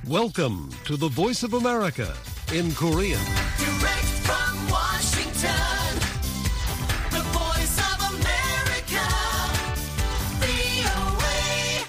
Welcome to the Voice of America in Korean. Direct from Washington, the Voice of America, VOA.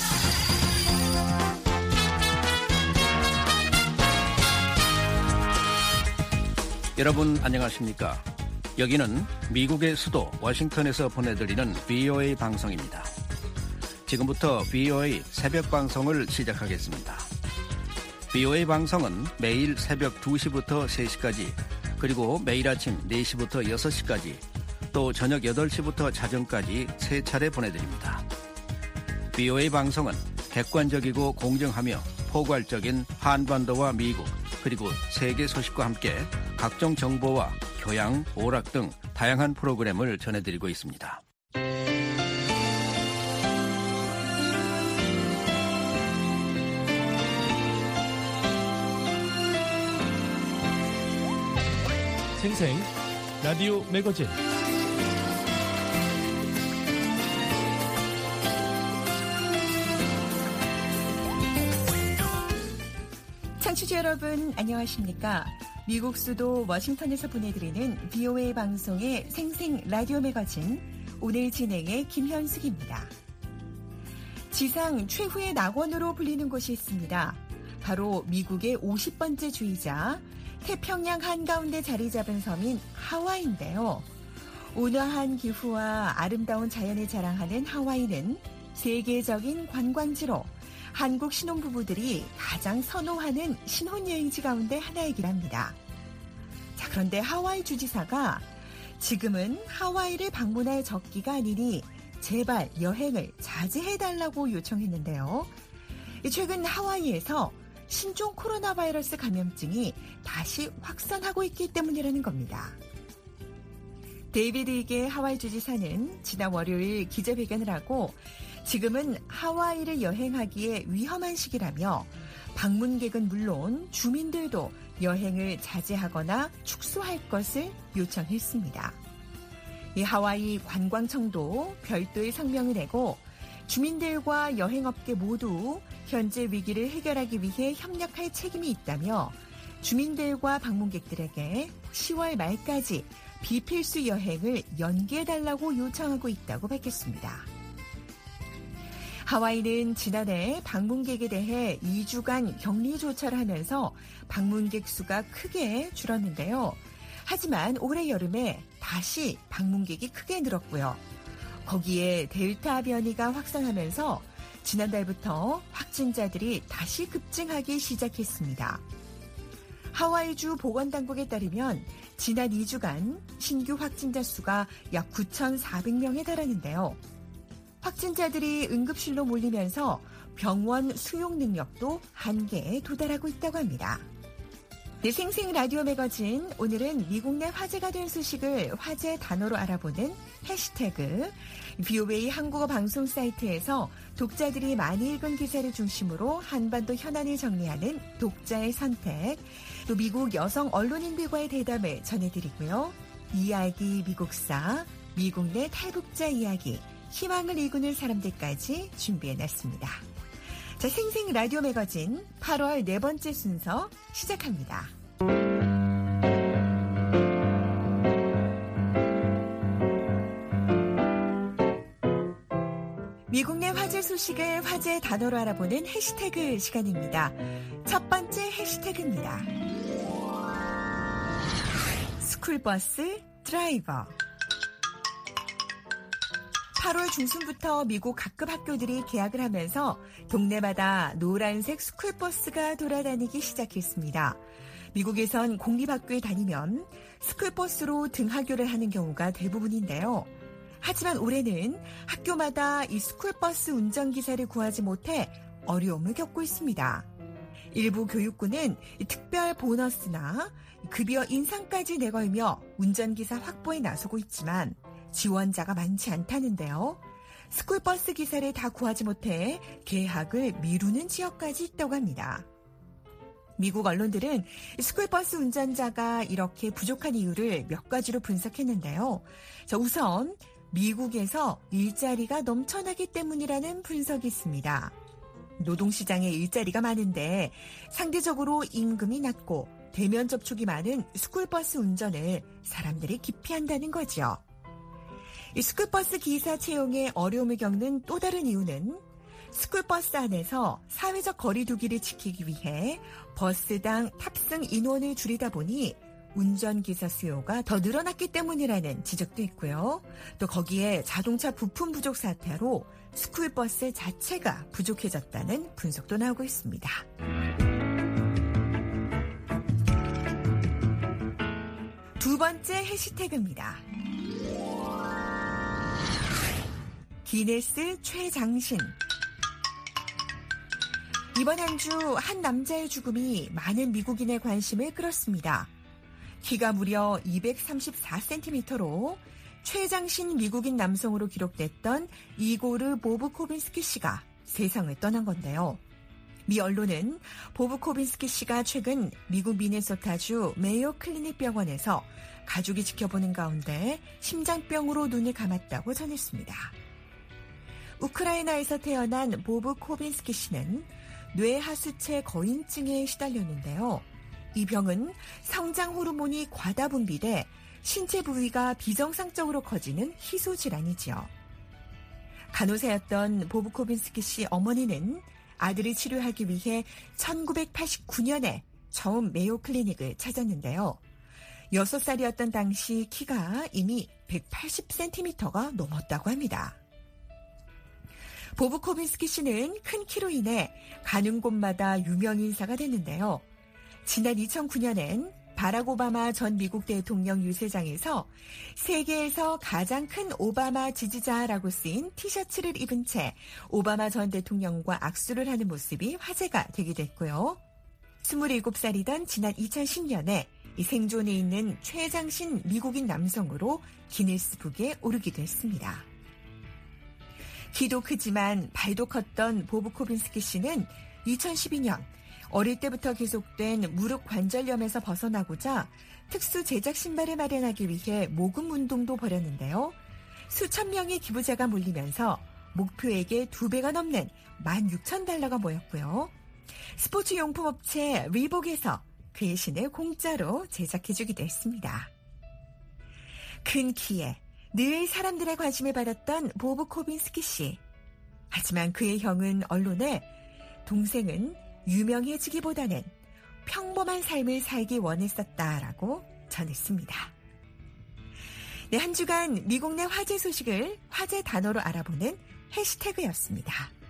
여러분 안녕하십니까? 여기는 미국의 수도 워싱턴에서 보내드리는 VOA 방송입니다. 지금부터 VOA 새벽 방송을 시작하겠습니다. VOA 방송은 매일 새벽 2시부터 3시까지, 그리고 매일 아침 4시부터 6시까지, 또 저녁 8시부터 자정까지 3차례 보내드립니다. VOA 방송은 객관적이고 공정하며 포괄적인 한반도와 미국, 그리고 세계 소식과 함께 각종 정보와 교양, 오락 등 다양한 프로그램을 전해드리고 있습니다. 생생 라디오 매거진 청취자 여러분 안녕하십니까? 미국 수도 워싱턴에서 보내드리는 VOA 방송의 생생 라디오 매거진 오늘 진행의 김현숙입니다. 지상 최후의 낙원으로 불리는 곳이 있습니다. 바로 미국의 50번째 주이자 태평양 한가운데 자리 잡은 섬인 하와이인데요. 온화한 기후와 아름다운 자연을 자랑하는 하와이는 세계적인 관광지로 한국 신혼부부들이 가장 선호하는 신혼여행지 가운데 하나이긴 합니다. 자, 그런데 하와이 주지사가 지금은 하와이를 방문할 적기가 아니니 제발 여행을 자제해달라고 요청했는데요. 최근 하와이에서 신종 코로나 바이러스 감염증이 다시 확산하고 있기 때문이라는 겁니다. 데이비드 이게 하와이 주지사는 지난 월요일 기자회견을 하고 지금은 하와이를 여행하기에 위험한 시기라며 방문객은 물론 주민들도 여행을 자제하거나 축소할 것을 요청했습니다. 이 하와이 관광청도 별도의 성명을 내고 주민들과 여행업계 모두 현재 위기를 해결하기 위해 협력할 책임이 있다며 주민들과 방문객들에게 10월 말까지 비필수 여행을 연기해달라고 요청하고 있다고 밝혔습니다. 하와이는 지난해 방문객에 대해 2주간 격리 조처를 하면서 방문객 수가 크게 줄었는데요. 하지만 올해 여름에 다시 방문객이 크게 늘었고요. 거기에 델타 변이가 확산하면서 지난달부터 확진자들이 다시 급증하기 시작했습니다. 하와이주 보건당국에 따르면 지난 2주간 신규 확진자 수가 약 9,400명에 달하는데요. 확진자들이 응급실로 몰리면서 병원 수용 능력도 한계에 도달하고 있다고 합니다. 네, 생생 라디오 매거진 오늘은 미국 내 화제가 된 소식을 화제 단어로 알아보는 해시태그 VOA 한국어 방송 사이트에서 독자들이 많이 읽은 기사를 중심으로 한반도 현안을 정리하는 독자의 선택, 또 미국 여성 언론인들과의 대담을 전해드리고요. 이야기 미국사, 미국 내 탈북자 이야기, 희망을 이구는 사람들까지 준비해놨습니다. 자, 생생 라디오 매거진 8월 네 번째 순서 시작합니다. 미국 내 화제 소식을 화제 단어로 알아보는 해시태그 시간입니다. 첫 번째 해시태그입니다. 스쿨버스 드라이버. 8월 중순부터 미국 각급 학교들이 개학을 하면서 동네마다 노란색 스쿨버스가 돌아다니기 시작했습니다. 미국에선 공립학교에 다니면 스쿨버스로 등하교를 하는 경우가 대부분인데요. 하지만 올해는 학교마다 이 스쿨버스 운전기사를 구하지 못해 어려움을 겪고 있습니다. 일부 교육부는 특별 보너스나 급여 인상까지 내걸며 운전기사 확보에 나서고 있지만 지원자가 많지 않다는데요. 스쿨버스 기사를 다 구하지 못해 개학을 미루는 지역까지 있다고 합니다. 미국 언론들은 스쿨버스 운전자가 이렇게 부족한 이유를 몇 가지로 분석했는데요. 자, 우선 미국에서 일자리가 넘쳐나기 때문이라는 분석이 있습니다. 노동시장에 일자리가 많은데 상대적으로 임금이 낮고 대면 접촉이 많은 스쿨버스 운전을 사람들이 기피한다는 거죠. 이 스쿨버스 기사 채용에 어려움을 겪는 또 다른 이유는 스쿨버스 안에서 사회적 거리 두기를 지키기 위해 버스당 탑승 인원을 줄이다 보니 운전기사 수요가 더 늘어났기 때문이라는 지적도 있고요. 또 거기에 자동차 부품 부족 사태로 스쿨버스 자체가 부족해졌다는 분석도 나오고 있습니다. 두 번째 해시태그입니다. 기네스 최장신. 이번 한 주 한 남자의 죽음이 많은 미국인의 관심을 끌었습니다. 키가 무려 234cm로 최장신 미국인 남성으로 기록됐던 이고르 보브코빈스키 씨가 세상을 떠난 건데요. 미 언론은 보브코빈스키 씨가 최근 미국 미네소타주 메이오 클리닉 병원에서 가족이 지켜보는 가운데 심장병으로 눈을 감았다고 전했습니다. 우크라이나에서 태어난 보브코빈스키 씨는 뇌하수체 거인증에 시달렸는데요. 이 병은 성장 호르몬이 과다 분비돼 신체 부위가 비정상적으로 커지는 희소 질환이지요. 간호사였던 보브코빈스키 씨 어머니는 아들을 치료하기 위해 1989년에 처음 메이오 클리닉을 찾았는데요. 6살이었던 당시 키가 이미 180cm가 넘었다고 합니다. 보브코빈스키 씨는 큰 키로 인해 가는 곳마다 유명 인사가 됐는데요. 지난 2009년엔 바락 오바마 전 미국 대통령 유세장에서 세계에서 가장 큰 오바마 지지자라고 쓰인 티셔츠를 입은 채 오바마 전 대통령과 악수를 하는 모습이 화제가 되기도 했고요. 27살이던 지난 2010년에 이 생존에 있는 최장신 미국인 남성으로 기네스북에 오르기도 했습니다. 키도 크지만 발도 컸던 보브코빈스키 씨는 2012년 어릴 때부터 계속된 무릎 관절염에서 벗어나고자 특수 제작 신발을 마련하기 위해 모금 운동도 벌였는데요. 수천 명의 기부자가 몰리면서 목표액의 2배가 넘는 $16,000가 모였고요. 스포츠 용품 업체 리복에서 그의 신을 공짜로 제작해주기도 했습니다. 큰 키에 늘 사람들의 관심을 받았던 보브코빈스키 씨. 하지만 그의 형은 언론에 동생은 유명해지기보다는 평범한 삶을 살기 원했었다라고 전했습니다. 네, 한 주간 미국 내 화제 소식을 화제 단어로 알아보는 해시태그였습니다.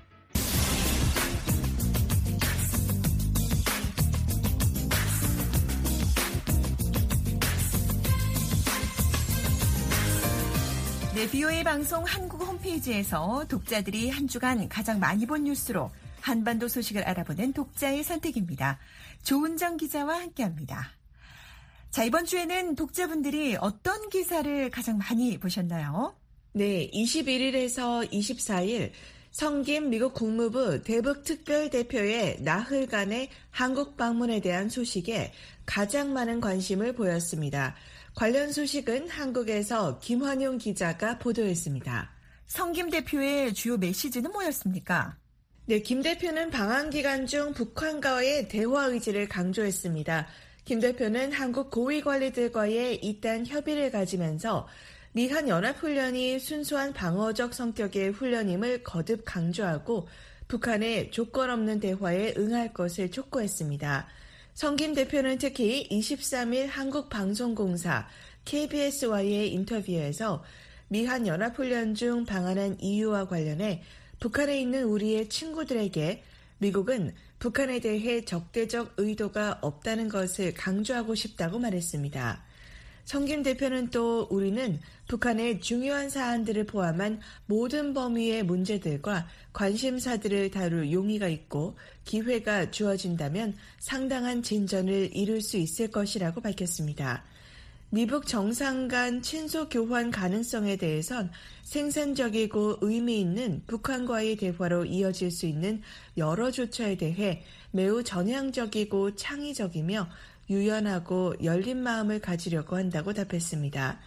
네, VOA 방송 한국 홈페이지에서 독자들이 한 주간 가장 많이 본 뉴스로 한반도 소식을 알아보는 독자의 선택입니다. 조은정 기자와 함께합니다. 자, 이번 주에는 독자분들이 어떤 기사를 가장 많이 보셨나요? 네, 21일에서 24일 성김 미국 국무부 대북특별대표의 나흘간의 한국 방문에 대한 소식에 가장 많은 관심을 보였습니다. 관련 소식은 한국에서 김환용 기자가 보도했습니다. 성김 대표의 주요 메시지는 뭐였습니까? 네, 김 대표는 방한 기간 중 북한과의 대화 의지를 강조했습니다. 김 대표는 한국 고위 관리들과의 이딴 협의를 가지면서 미한 연합훈련이 순수한 방어적 성격의 훈련임을 거듭 강조하고 북한의 조건 없는 대화에 응할 것을 촉구했습니다. 성김 대표는 특히 23일 한국방송공사 KBS와의 인터뷰에서 미한 연합훈련 중 방한한 이유와 관련해 북한에 있는 우리의 친구들에게 미국은 북한에 대해 적대적 의도가 없다는 것을 강조하고 싶다고 말했습니다. 성김 대표는 또 우리는 북한의 중요한 사안들을 포함한 모든 범위의 문제들과 관심사들을 다룰 용의가 있고 기회가 주어진다면 상당한 진전을 이룰 수 있을 것이라고 밝혔습니다. 미북 정상 간 친소 교환 가능성에 대해선 생산적이고 의미 있는 북한과의 대화로 이어질 수 있는 여러 조처에 대해 매우 전향적이고 창의적이며 유연하고 열린 마음을 가지려고 한다고 답했습니다.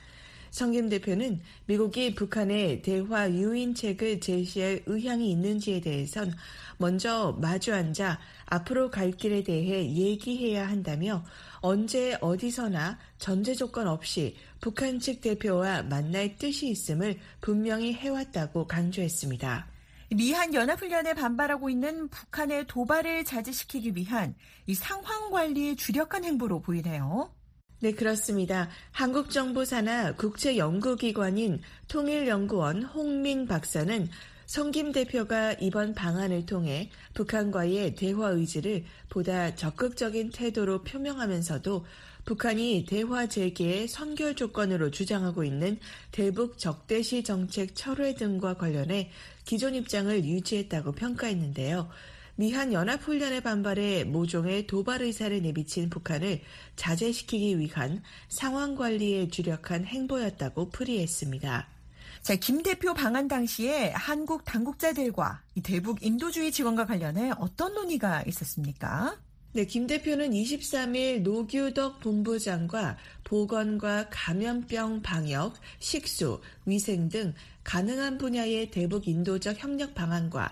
성김 대표는 미국이 북한에 대화 유인책을 제시할 의향이 있는지에 대해선 먼저 마주 앉아 앞으로 갈 길에 대해 얘기해야 한다며 언제 어디서나 전제 조건 없이 북한 측 대표와 만날 뜻이 있음을 분명히 해왔다고 강조했습니다. 미한 연합훈련에 반발하고 있는 북한의 도발을 자제시키기 위한 이 상황 관리에 주력한 행보로 보이네요. 네, 그렇습니다. 한국 정부 산하 국제연구기관인 통일연구원 홍민 박사는 성김 대표가 이번 방안을 통해 북한과의 대화 의지를 보다 적극적인 태도로 표명하면서도 북한이 대화 재개의 선결 조건으로 주장하고 있는 대북 적대시 정책 철회 등과 관련해 기존 입장을 유지했다고 평가했는데요. 미한 연합훈련에 반발해 모종의 도발 의사를 내비친 북한을 자제시키기 위한 상황 관리에 주력한 행보였다고 풀이했습니다. 자, 김 대표 방한 당시에 한국 당국자들과 이 대북 인도주의 지원과 관련해 어떤 논의가 있었습니까? 네, 김 대표는 23일 노규덕 본부장과 보건과 감염병 방역, 식수, 위생 등 가능한 분야의 대북 인도적 협력 방안과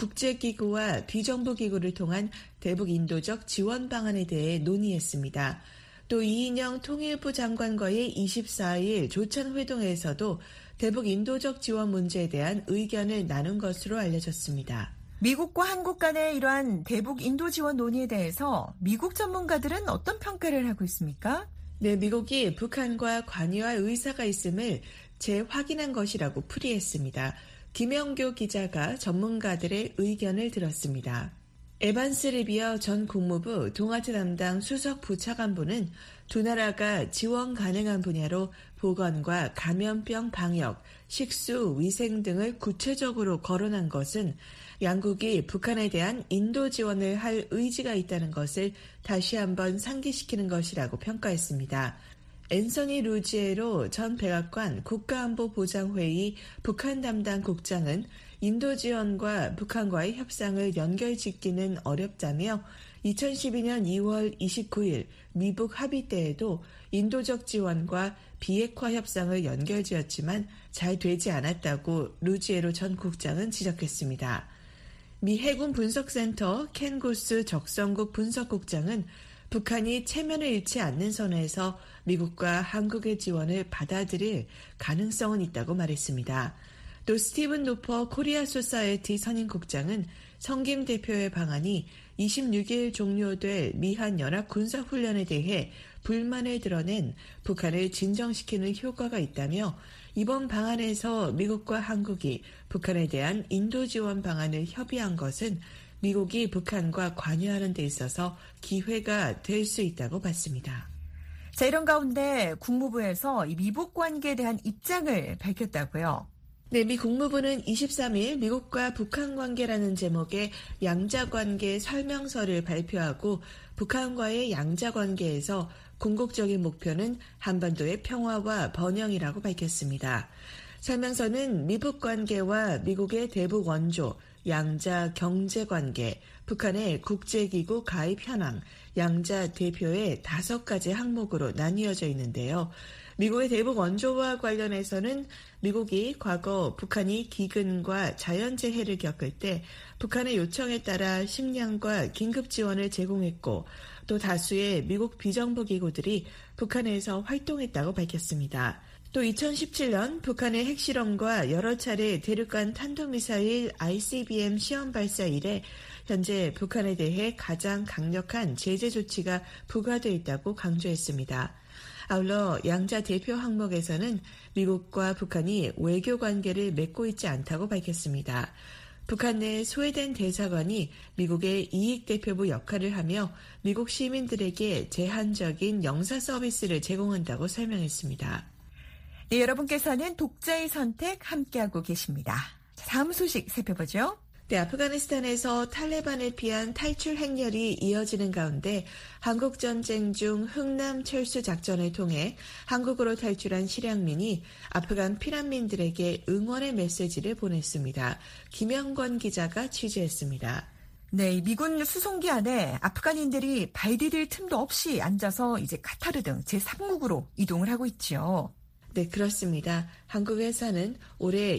국제기구와 비정부기구를 통한 대북 인도적 지원 방안에 대해 논의했습니다. 또 이인영 통일부 장관과의 24일 조찬회동에서도 대북 인도적 지원 문제에 대한 의견을 나눈 것으로 알려졌습니다. 미국과 한국 간의 이러한 대북 인도 지원 논의에 대해서 미국 전문가들은 어떤 평가를 하고 있습니까? 네, 미국이 북한과 관여할 의사가 있음을 재확인한 것이라고 풀이했습니다. 김영교 기자가 전문가들의 의견을 들었습니다. 에반스 리비어 전 국무부 동아태 담당 수석 부차관보는 두 나라가 지원 가능한 분야로 보건과 감염병 방역, 식수, 위생 등을 구체적으로 거론한 것은 양국이 북한에 대한 인도 지원을 할 의지가 있다는 것을 다시 한번 상기시키는 것이라고 평가했습니다. 앤서니 루지에로 전 백악관 국가안보보장회의 북한 담당 국장은 인도 지원과 북한과의 협상을 연결짓기는 어렵다며 2012년 2월 29일 미북 합의 때에도 인도적 지원과 비핵화 협상을 연결지었지만 잘 되지 않았다고 루지에로 전 국장은 지적했습니다. 미 해군 분석센터 켄 고스 적성국 분석국장은 북한이 체면을 잃지 않는 선에서 미국과 한국의 지원을 받아들일 가능성은 있다고 말했습니다. 또 스티븐 노퍼 코리아 소사이어티 선임국장은 성김 대표의 방안이 26일 종료될 미한 연합 군사훈련에 대해 불만을 드러낸 북한을 진정시키는 효과가 있다며 이번 방안에서 미국과 한국이 북한에 대한 인도 지원 방안을 협의한 것은 미국이 북한과 관여하는 데 있어서 기회가 될 수 있다고 봤습니다. 자, 이런 가운데 국무부에서 이 미북 관계에 대한 입장을 밝혔다고요. 네, 미 국무부는 23일 미국과 북한 관계라는 제목의 양자관계 설명서를 발표하고 북한과의 양자관계에서 궁극적인 목표는 한반도의 평화와 번영이라고 밝혔습니다. 설명서는 미북 관계와 미국의 대북 원조, 양자 경제관계, 북한의 국제기구 가입 현황, 양자 대표의 5가지 항목으로 나뉘어져 있는데요. 미국의 대북 원조와 관련해서는 미국이 과거 북한이 기근과 자연재해를 겪을 때 북한의 요청에 따라 식량과 긴급 지원을 제공했고 또 다수의 미국 비정부 기구들이 북한에서 활동했다고 밝혔습니다. 또 2017년 북한의 핵실험과 여러 차례 대륙간 탄도미사일 ICBM 시험 발사 이래 현재 북한에 대해 가장 강력한 제재 조치가 부과되어 있다고 강조했습니다. 아울러 양자 대표 항목에서는 미국과 북한이 외교 관계를 맺고 있지 않다고 밝혔습니다. 북한 내 스웨덴 대사관이 미국의 이익대표부 역할을 하며 미국 시민들에게 제한적인 영사 서비스를 제공한다고 설명했습니다. 네, 여러분께서는 독자의 선택 함께하고 계십니다. 다음 소식 살펴보죠. 네, 아프가니스탄에서 탈레반을 피한 탈출 행렬이 이어지는 가운데 한국전쟁 중 흥남 철수 작전을 통해 한국으로 탈출한 실향민이 아프간 피난민들에게 응원의 메시지를 보냈습니다. 김영권 기자가 취재했습니다. 네, 미군 수송기 안에 아프간인들이 발 디딜 틈도 없이 앉아서 이제 카타르 등 제3국으로 이동을 하고 있죠. 네, 그렇습니다. 한국에 사는 올해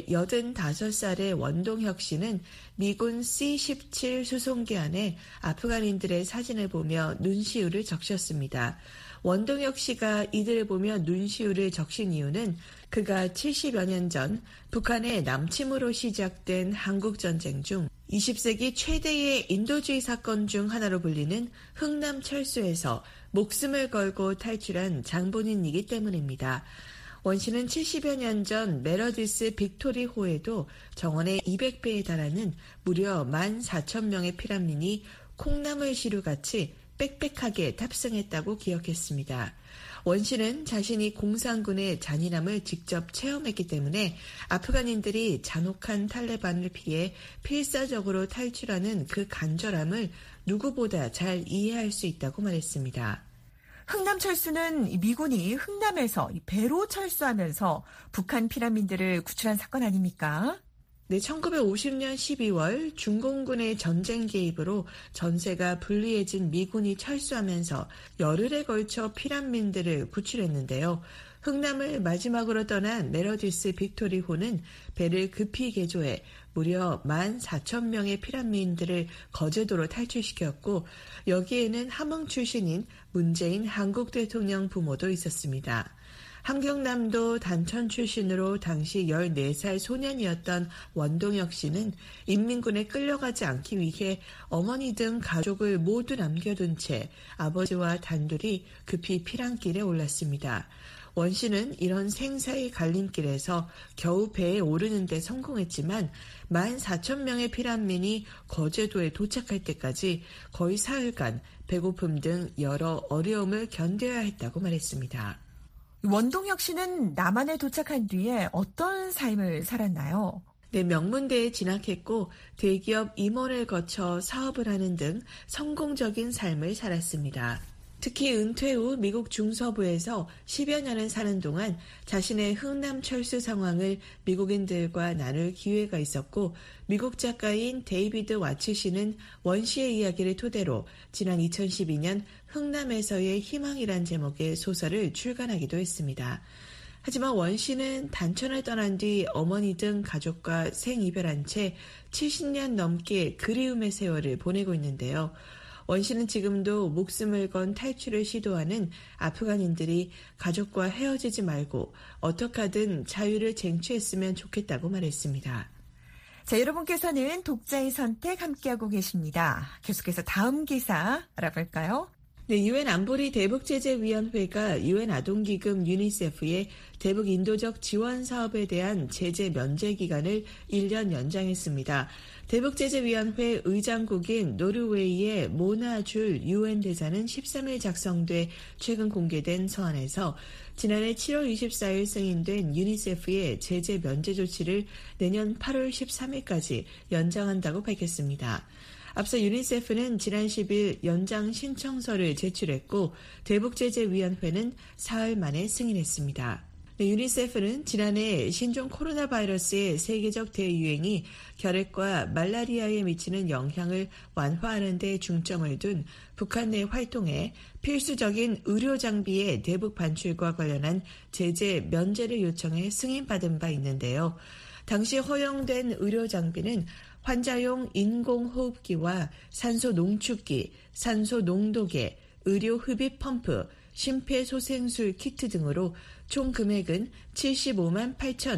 85살의 원동혁 씨는 미군 C-17 수송기 안에 아프간인들의 사진을 보며 눈시울을 적셨습니다. 원동혁 씨가 이들을 보며 눈시울을 적신 이유는 그가 70여 년 전 북한의 남침으로 시작된 한국전쟁 중 20세기 최대의 인도주의 사건 중 하나로 불리는 흥남 철수에서 목숨을 걸고 탈출한 장본인이기 때문입니다. 원 씨는 70여 년 전 메러디스 빅토리호에도 정원의 200배에 달하는 무려 14,000명의 피난민이 콩나물 시루같이 빽빽하게 탑승했다고 기억했습니다. 원 씨는 자신이 공산군의 잔인함을 직접 체험했기 때문에 아프간인들이 잔혹한 탈레반을 피해 필사적으로 탈출하는 그 간절함을 누구보다 잘 이해할 수 있다고 말했습니다. 흥남 철수는 미군이 흥남에서 배로 철수하면서 북한 피난민들을 구출한 사건 아닙니까? 네, 1950년 12월 중공군의 전쟁 개입으로 전세가 불리해진 미군이 철수하면서 열흘에 걸쳐 피난민들을 구출했는데요. 흥남을 마지막으로 떠난 메러디스 빅토리호는 배를 급히 개조해 무려 14,000명의 피난민들을 거제도로 탈출시켰고 여기에는 함흥 출신인 문재인 한국 대통령 부모도 있었습니다. 함경남도 단천 출신으로 당시 14살 소년이었던 원동혁 씨는 인민군에 끌려가지 않기 위해 어머니 등 가족을 모두 남겨둔 채 아버지와 단둘이 급히 피난길에 올랐습니다. 원 씨는 이런 생사의 갈림길에서 겨우 배에 오르는 데 성공했지만 14,000명의 피난민이 거제도에 도착할 때까지 거의 사흘간 배고픔 등 여러 어려움을 견뎌야 했다고 말했습니다. 원동혁 씨는 남한에 도착한 뒤에 어떤 삶을 살았나요? 네, 명문대에 진학했고 대기업 임원을 거쳐 사업을 하는 등 성공적인 삶을 살았습니다. 특히 은퇴 후 미국 중서부에서 10여 년을 사는 동안 자신의 흥남 철수 상황을 미국인들과 나눌 기회가 있었고 미국 작가인 데이비드 와츠 씨는 원 씨의 이야기를 토대로 지난 2012년 흥남에서의 희망이란 제목의 소설을 출간하기도 했습니다. 하지만 원 씨는 단천을 떠난 뒤 어머니 등 가족과 생이별한 채 70년 넘게 그리움의 세월을 보내고 있는데요. 원 씨는 지금도 목숨을 건 탈출을 시도하는 아프간인들이 가족과 헤어지지 말고 어떻게 하든 자유를 쟁취했으면 좋겠다고 말했습니다. 자, 여러분께서는 독자의 선택 함께하고 계십니다. 계속해서 다음 기사 알아볼까요? 네, 유엔 안보리 대북제재위원회가 유엔 아동기금 유니세프의 대북 인도적 지원 사업에 대한 제재 면제 기간을 1년 연장했습니다. 대북제재위원회 의장국인 노르웨이의 모나 줄 유엔 대사는 13일 작성돼 최근 공개된 서한에서 지난해 7월 24일 승인된 유니세프의 제재 면제 조치를 내년 8월 13일까지 연장한다고 밝혔습니다. 앞서 유니세프는 지난 10일 연장 신청서를 제출했고 대북제재위원회는 사흘 만에 승인했습니다. 네, 유니세프는 지난해 신종 코로나 바이러스의 세계적 대유행이 결핵과 말라리아에 미치는 영향을 완화하는 데 중점을 둔 북한 내 활동에 필수적인 의료 장비의 대북 반출과 관련한 제재 면제를 요청해 승인받은 바 있는데요. 당시 허용된 의료 장비는 환자용 인공호흡기와 산소 농축기, 산소 농도계, 의료 흡입 펌프, 심폐소생술 키트 등으로 총 금액은 75만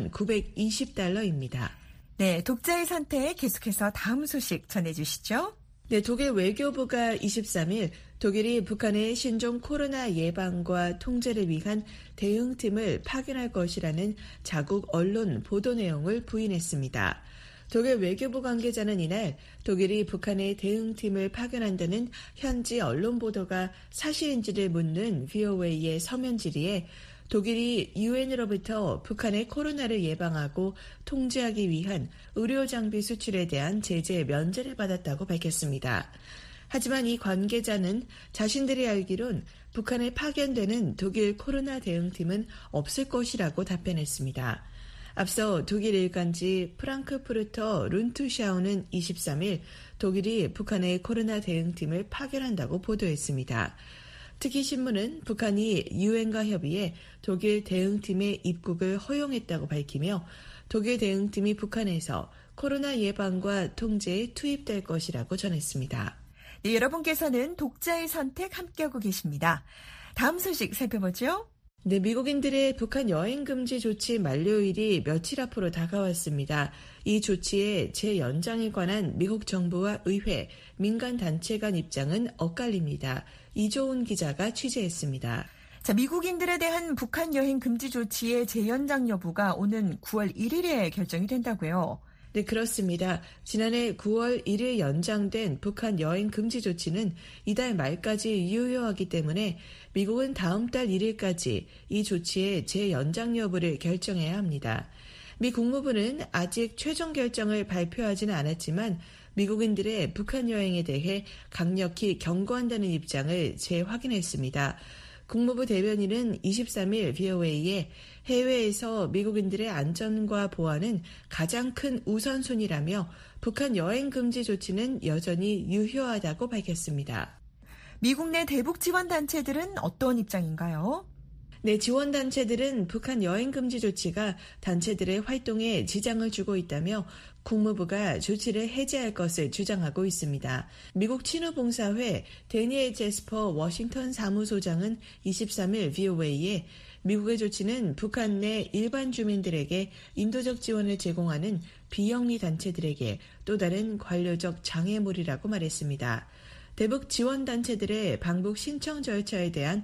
8,920달러입니다. 네, 독자의 선택 계속해서 다음 소식 전해주시죠. 네, 독일 외교부가 23일 독일이 북한의 신종 코로나 예방과 통제를 위한 대응팀을 파견할 것이라는 자국 언론 보도 내용을 부인했습니다. 독일 외교부 관계자는 이날 독일이 북한의 대응팀을 파견한다는 현지 언론 보도가 사실인지를 묻는 VOA의 서면 질의에 독일이 유엔으로부터 북한의 코로나를 예방하고 통제하기 위한 의료 장비 수출에 대한 제재 면제를 받았다고 밝혔습니다. 하지만 이 관계자는 자신들이 알기론 북한에 파견되는 독일 코로나 대응팀은 없을 것이라고 답변했습니다. 앞서 독일 일간지 프랑크푸르터 룬투샤우는 23일 독일이 북한의 코로나 대응팀을 파견한다고 보도했습니다. 특히 신문은 북한이 유엔과 협의해 독일 대응팀의 입국을 허용했다고 밝히며 독일 대응팀이 북한에서 코로나 예방과 통제에 투입될 것이라고 전했습니다. 네, 여러분께서는 독자의 선택 함께하고 계십니다. 다음 소식 살펴보죠. 네, 미국인들의 북한 여행 금지 조치 만료일이 며칠 앞으로 다가왔습니다. 이 조치의 재연장에 관한 미국 정부와 의회, 민간단체 간 입장은 엇갈립니다. 이조은 기자가 취재했습니다. 자, 미국인들에 대한 북한 여행 금지 조치의 재연장 여부가 오는 9월 1일에 결정이 된다고요. 네, 그렇습니다. 지난해 9월 1일 연장된 북한 여행 금지 조치는 이달 말까지 유효하기 때문에 미국은 다음 달 1일까지 이 조치의 재연장 여부를 결정해야 합니다. 미 국무부는 아직 최종 결정을 발표하지는 않았지만 미국인들의 북한 여행에 대해 강력히 경고한다는 입장을 재확인했습니다. 국무부 대변인은 23일 VOA에 해외에서 미국인들의 안전과 보안은 가장 큰 우선순위라며 북한 여행 금지 조치는 여전히 유효하다고 밝혔습니다. 미국 내 대북 지원 단체들은 어떤 입장인가요? 네, 지원단체들은 북한 여행 금지 조치가 단체들의 활동에 지장을 주고 있다며 국무부가 조치를 해제할 것을 주장하고 있습니다. 미국 친후봉사회 데니엘 제스퍼 워싱턴 사무소장은 23일 VOA에 미국의 조치는 북한 내 일반 주민들에게 인도적 지원을 제공하는 비영리 단체들에게 또 다른 관료적 장애물이라고 말했습니다. 대북 지원단체들의 방북 신청 절차에 대한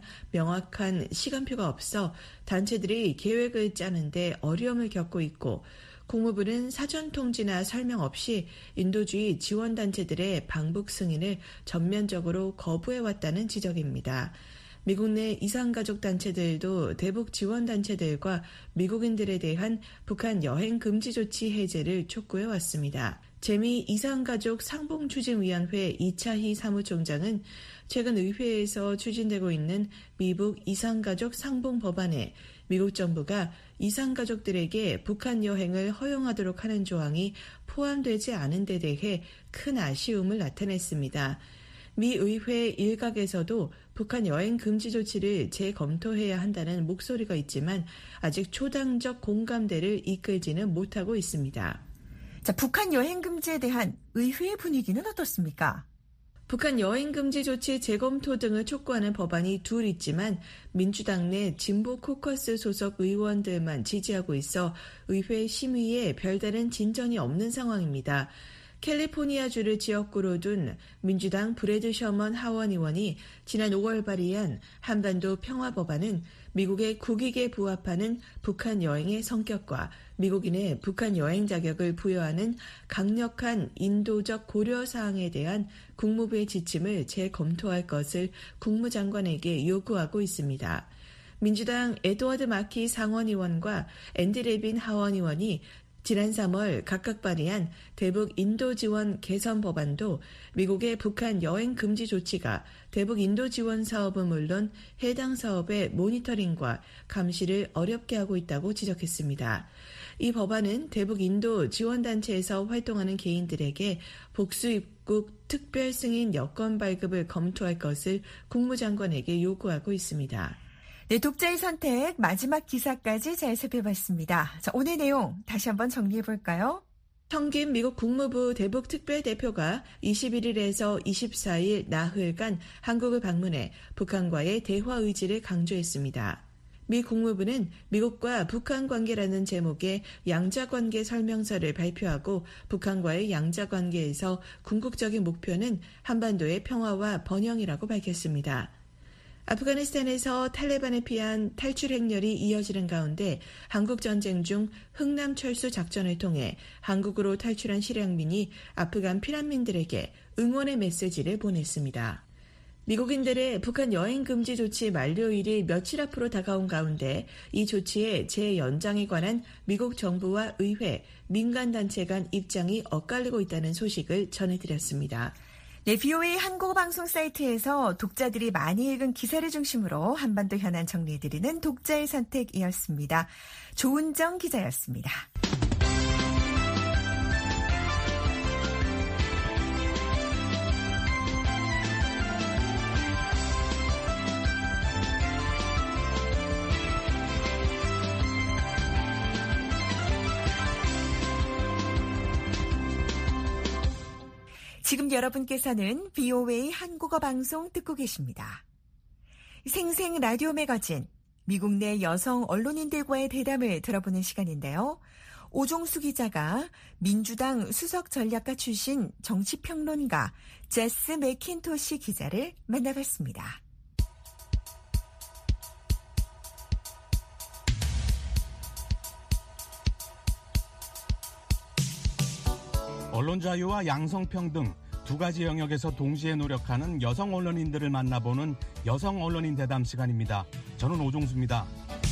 명확한 시간표가 없어 단체들이 계획을 짜는데 어려움을 겪고 있고 국무부는 사전 통지나 설명 없이 인도주의 지원단체들의 방북 승인을 전면적으로 거부해왔다는 지적입니다. 미국 내 이산가족 단체들도 대북 지원단체들과 미국인들에 대한 북한 여행 금지 조치 해제를 촉구해왔습니다. 재미 이산가족 상봉추진위원회 이차희 사무총장은 최근 의회에서 추진되고 있는 미국 이산가족 상봉 법안에 미국 정부가 이산가족들에게 북한 여행을 허용하도록 하는 조항이 포함되지 않은 데 대해 큰 아쉬움을 나타냈습니다. 미 의회 일각에서도 북한 여행 금지 조치를 재검토해야 한다는 목소리가 있지만 아직 초당적 공감대를 이끌지는 못하고 있습니다. 자, 북한 여행 금지에 대한 의회의 분위기는 어떻습니까? 북한 여행 금지 조치 재검토 등을 촉구하는 법안이 둘 있지만 민주당 내 진보 코커스 소속 의원들만 지지하고 있어 의회 심의에 별다른 진전이 없는 상황입니다. 캘리포니아주를 지역구로 둔 민주당 브래드 셔먼 하원 의원이 지난 5월 발의한 한반도 평화 법안은 미국의 국익에 부합하는 북한 여행의 성격과 미국인의 북한 여행 자격을 부여하는 강력한 인도적 고려사항에 대한 국무부의 지침을 재검토할 것을 국무장관에게 요구하고 있습니다. 민주당 에드워드 마키 상원의원과 앤디 레빈 하원의원이 지난 3월 각각 발의한 대북 인도 지원 개선 법안도 미국의 북한 여행 금지 조치가 대북 인도 지원 사업은 물론 해당 사업의 모니터링과 감시를 어렵게 하고 있다고 지적했습니다. 이 법안은 대북 인도 지원단체에서 활동하는 개인들에게 복수 입국 특별 승인 여권 발급을 검토할 것을 국무장관에게 요구하고 있습니다. 네, 독자의 선택 마지막 기사까지 잘 살펴봤습니다. 자, 오늘 내용 다시 한번 정리해볼까요? 성김 미국 국무부 대북특별대표가 21일에서 24일 나흘간 한국을 방문해 북한과의 대화 의지를 강조했습니다. 미 국무부는 미국과 북한 관계라는 제목의 양자관계 설명서를 발표하고 북한과의 양자관계에서 궁극적인 목표는 한반도의 평화와 번영이라고 밝혔습니다. 아프가니스탄에서 탈레반에 피한 탈출 행렬이 이어지는 가운데 한국전쟁 중 흥남철수 작전을 통해 한국으로 탈출한 실향민이 아프간 피난민들에게 응원의 메시지를 보냈습니다. 미국인들의 북한 여행 금지 조치 만료일이 며칠 앞으로 다가온 가운데 이 조치의 재연장에 관한 미국 정부와 의회, 민간단체 간 입장이 엇갈리고 있다는 소식을 전해드렸습니다. 네, VOA 한국어 방송 사이트에서 독자들이 많이 읽은 기사를 중심으로 한반도 현안 정리해드리는 독자의 선택이었습니다. 조은정 기자였습니다. 지금 여러분께서는 VOA 한국어 방송 듣고 계십니다. 생생 라디오 매거진, 미국 내 여성 언론인들과의 대담을 들어보는 시간인데요. 오종수 기자가 민주당 수석 전략가 출신 정치평론가 제스 맥킨토시 기자를 만나봤습니다. 언론 자유와 양성평등 두 가지 영역에서 동시에 노력하는 여성 언론인들을 만나보는 여성 언론인 대담 시간입니다. 저는 오종수입니다.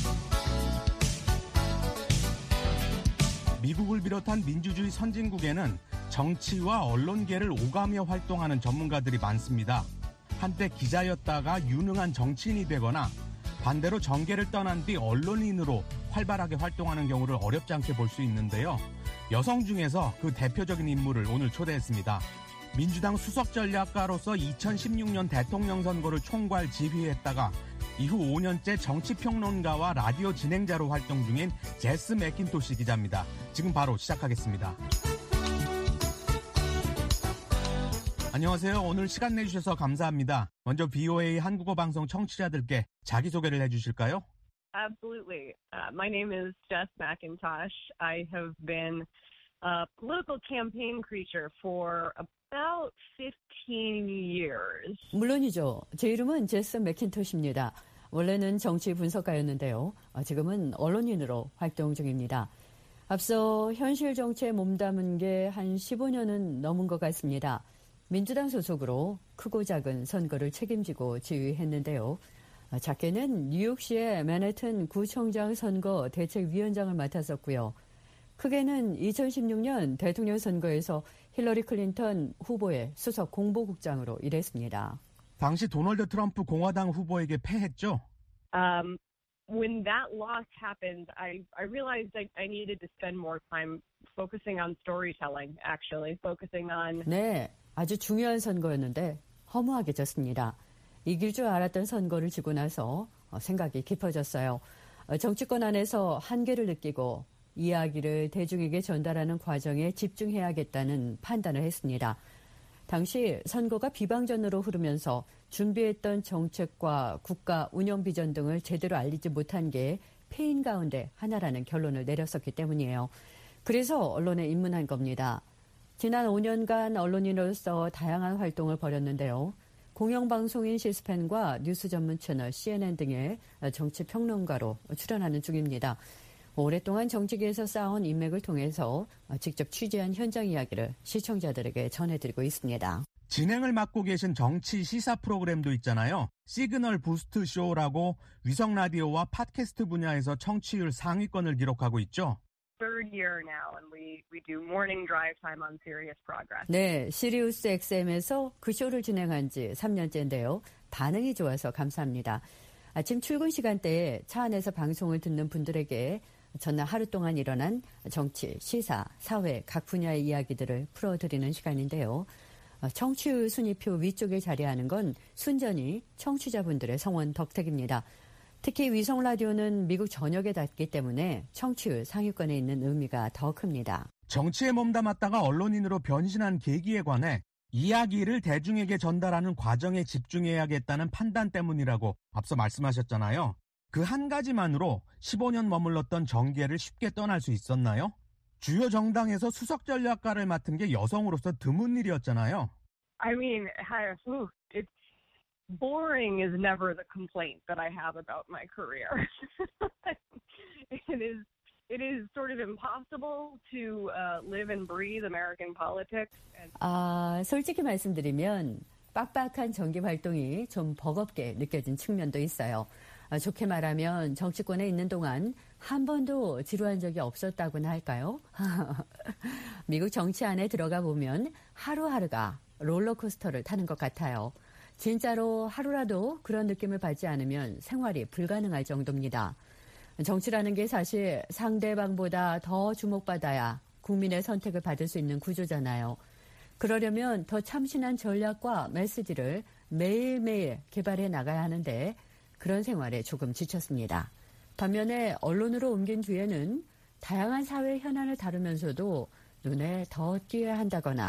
미국을 비롯한 민주주의 선진국에는 정치와 언론계를 오가며 활동하는 전문가들이 많습니다. 한때 기자였다가 유능한 정치인이 되거나 반대로 정계를 떠난 뒤 언론인으로 활발하게 활동하는 경우를 어렵지 않게 볼 수 있는데요. 여성 중에서 그 대표적인 인물을 오늘 초대했습니다. 민주당 수석 전략가로서 2016년 대통령 선거를 총괄 지휘했다가 이후 5년째 정치평론가와 라디오 진행자로 활동 중인 제스 맥킨토시 기자입니다. 지금 바로 시작하겠습니다. 안녕하세요. 오늘 시간 내주셔서 감사합니다. 먼저 VOA 한국어 방송 청취자들께 자기소개를 해주실까요? Absolutely. My name is Jess McIntosh. I have been a political campaign creature for about 15 years. 물론이죠. 제 이름은 제스 맥킨토시입니다. 원래는 정치 분석가였는데요. 지금은 언론인으로 활동 중입니다. 앞서 현실 정치에 몸담은 게 한 15년은 넘은 것 같습니다. 민주당 소속으로 크고 작은 선거를 책임지고 지휘했는데요. 작게는 뉴욕시의 맨해튼 구청장 선거 대책위원장을 맡았었고요. 크게는 2016년 대통령 선거에서 힐러리 클린턴 후보의 수석 공보국장으로 일했습니다. 당시 도널드 트럼프 공화당 후보에게 패했죠? When that loss happened, I realized I needed to spend more time focusing on storytelling, actually, focusing on... 네, 아주 중요한 선거였는데 허무하게 졌습니다. 이길 줄 알았던 선거를 지고 나서 생각이 깊어졌어요. 정치권 안에서 한계를 느끼고 이야기를 대중에게 전달하는 과정에 집중해야겠다는 판단을 했습니다. 당시 선거가 비방전으로 흐르면서 준비했던 정책과 국가 운영 비전 등을 제대로 알리지 못한 게 패인 가운데 하나라는 결론을 내렸었기 때문이에요. 그래서 언론에 입문한 겁니다. 지난 5년간 언론인으로서 다양한 활동을 벌였는데요. 공영방송인 시스펜과 뉴스 전문 채널 CNN 등의 정치평론가로 출연하는 중입니다. 오랫동안 정치계에서 쌓아온 인맥을 통해서 직접 취재한 현장 이야기를 시청자들에게 전해드리고 있습니다. 진행을 맡고 계신 정치 시사 프로그램도 있잖아요. 시그널 부스트 쇼라고 위성 라디오와 팟캐스트 분야에서 청취율 상위권을 기록하고 있죠. Third year now, and we do morning drive time on Sirius Progress. 네, 시리우스 XM에서 그 쇼를 진행한 지 3년째인데요. 반응이 좋아서 감사합니다. 아침 출근 시간대에 차 안에서 방송을 듣는 분들에게 전날 하루 동안 일어난 정치, 시사, 사회 각 분야의 이야기들을 풀어드리는 시간인데요. 청취율 순위표 위쪽에 자리하는 건 순전히 청취자분들의 성원 덕택입니다. 특히 위성 라디오는 미국 전역에 닿기 때문에 청취율 상위권에 있는 의미가 더 큽니다. 정치에 몸담았다가 언론인으로 변신한 계기에 관해 이야기를 대중에게 전달하는 과정에 집중해야겠다는 판단 때문이라고 앞서 말씀하셨잖아요. 그 한 가지만으로 15년 머물렀던 정계를 쉽게 떠날 수 있었나요? 주요 정당에서 수석 전략가를 맡은 게 여성으로서 드문 일이었잖아요. I mean, it's boring is never the complaint that I have about my career. It is sort of impossible to live and breathe American politics. 솔직히 말씀드리면 빡빡한 정기 활동이 좀 버겁게 느껴진 측면도 있어요. 좋게 말하면 정치권에 있는 동안 한 번도 지루한 적이 없었다고나 할까요? 미국 정치 안에 들어가 보면 하루하루가 롤러코스터를 타는 것 같아요. 진짜로 하루라도 그런 느낌을 받지 않으면 생활이 불가능할 정도입니다. 정치라는 게 사실 상대방보다 더 주목받아야 국민의 선택을 받을 수 있는 구조잖아요. 그러려면 더 참신한 전략과 메시지를 매일매일 개발해 나가야 하는데 그런 생활에 조금 지쳤습니다. 반면에 언론으로 옮긴 뒤에는 다양한 사회 현안을 다루면서도 눈에 더 띄어야 한다거나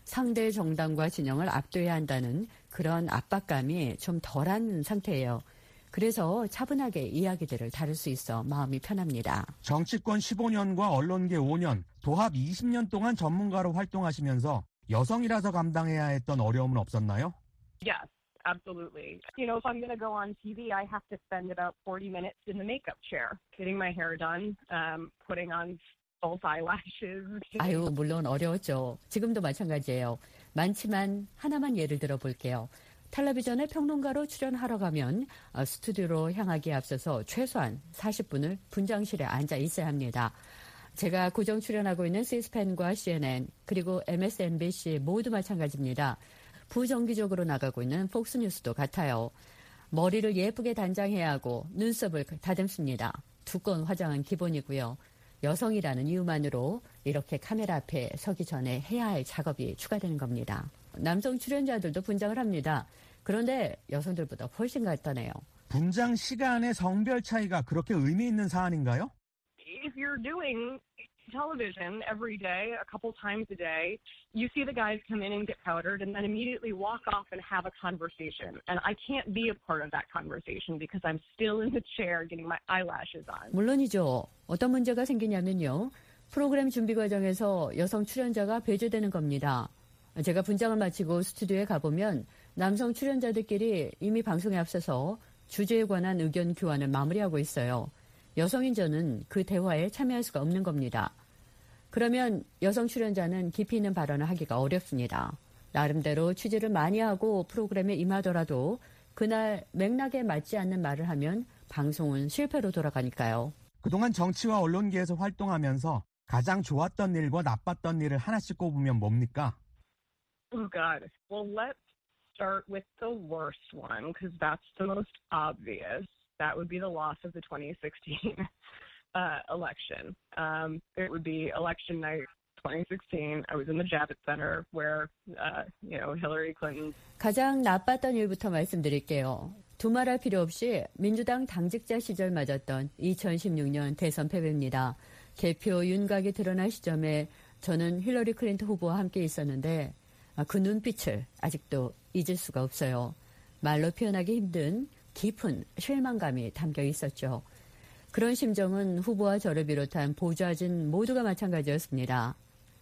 상대 정당과 진영을 압도해야 한다는 그런 압박감이 좀 덜한 상태예요. 그래서 차분하게 이야기들을 다룰 수 있어 마음이 편합니다. 정치권 15년과 언론계 5년, 도합 20년 동안 전문가로 활동하시면서 여성이라서 감당해야 했던 어려움은 없었나요? Yes, absolutely. You know, if I'm going to go on TV, I have to spend about 40 minutes in the makeup chair, getting my hair done, putting on false eyelashes. 아유, 물론 어려웠죠. 지금도 마찬가지예요. 많지만 하나만 예를 들어 볼게요. 텔레비전에 평론가로 출연하러 가면 스튜디오로 향하기에 앞서서 최소한 40분을 분장실에 앉아 있어야 합니다. 제가 고정 출연하고 있는 C-SPAN과 CNN 그리고 MSNBC 모두 마찬가지입니다. 부정기적으로 나가고 있는 폭스뉴스도 같아요. 머리를 예쁘게 단장해야 하고 눈썹을 다듬습니다. 두꺼운 화장은 기본이고요. 여성이라는 이유만으로 이렇게 카메라 앞에 서기 전에 해야 할 작업이 추가되는 겁니다. 남성 출연자들도 분장을 합니다. 그런데 여성들보다 훨씬 간단해요. 분장 시간의 성별 차이가 그렇게 의미 있는 사안인가요? If you're doing television every day, a couple times a day, you see the guys come in and get powdered and then immediately walk off and have a conversation. And I can't be a part of that conversation because I'm still in the chair getting my eyelashes on. 물론이죠. 어떤 문제가 생기냐면요. 프로그램 준비 과정에서 여성 출연자가 배제되는 겁니다. 제가 분장을 마치고 스튜디오에 가보면 남성 출연자들끼리 이미 방송에 앞서서 주제에 관한 의견 교환을 마무리하고 있어요. 여성인 저는 그 대화에 참여할 수가 없는 겁니다. 그러면 여성 출연자는 깊이 있는 발언을 하기가 어렵습니다. 나름대로 취재를 많이 하고 프로그램에 임하더라도 그날 맥락에 맞지 않는 말을 하면 방송은 실패로 돌아가니까요. 그동안 정치와 언론계에서 활동하면서 가장 좋았던 일과 나빴던 일을 하나씩 꼽으면 뭡니까? Oh, God. Well, let's start with the worst one because that's the most obvious. That would be the loss of the 2016 election. It would be election night 2016. I was in the Javits Center where, Hillary Clinton. 가장 나빴던 일부터 말씀드릴게요. 두말할 필요 없이 민주당 당직자 시절 맞았던 2016년 대선 패배입니다. 개표 윤곽이 드러날 시점에 저는 힐러리 클린턴 후보와 함께 있었는데 그 눈빛을 아직도 잊을 수가 없어요. 말로 표현하기 힘든 깊은 실망감이 담겨 있었죠. 그런 심정은 후보와 저를 비롯한 보좌진 모두가 마찬가지였습니다.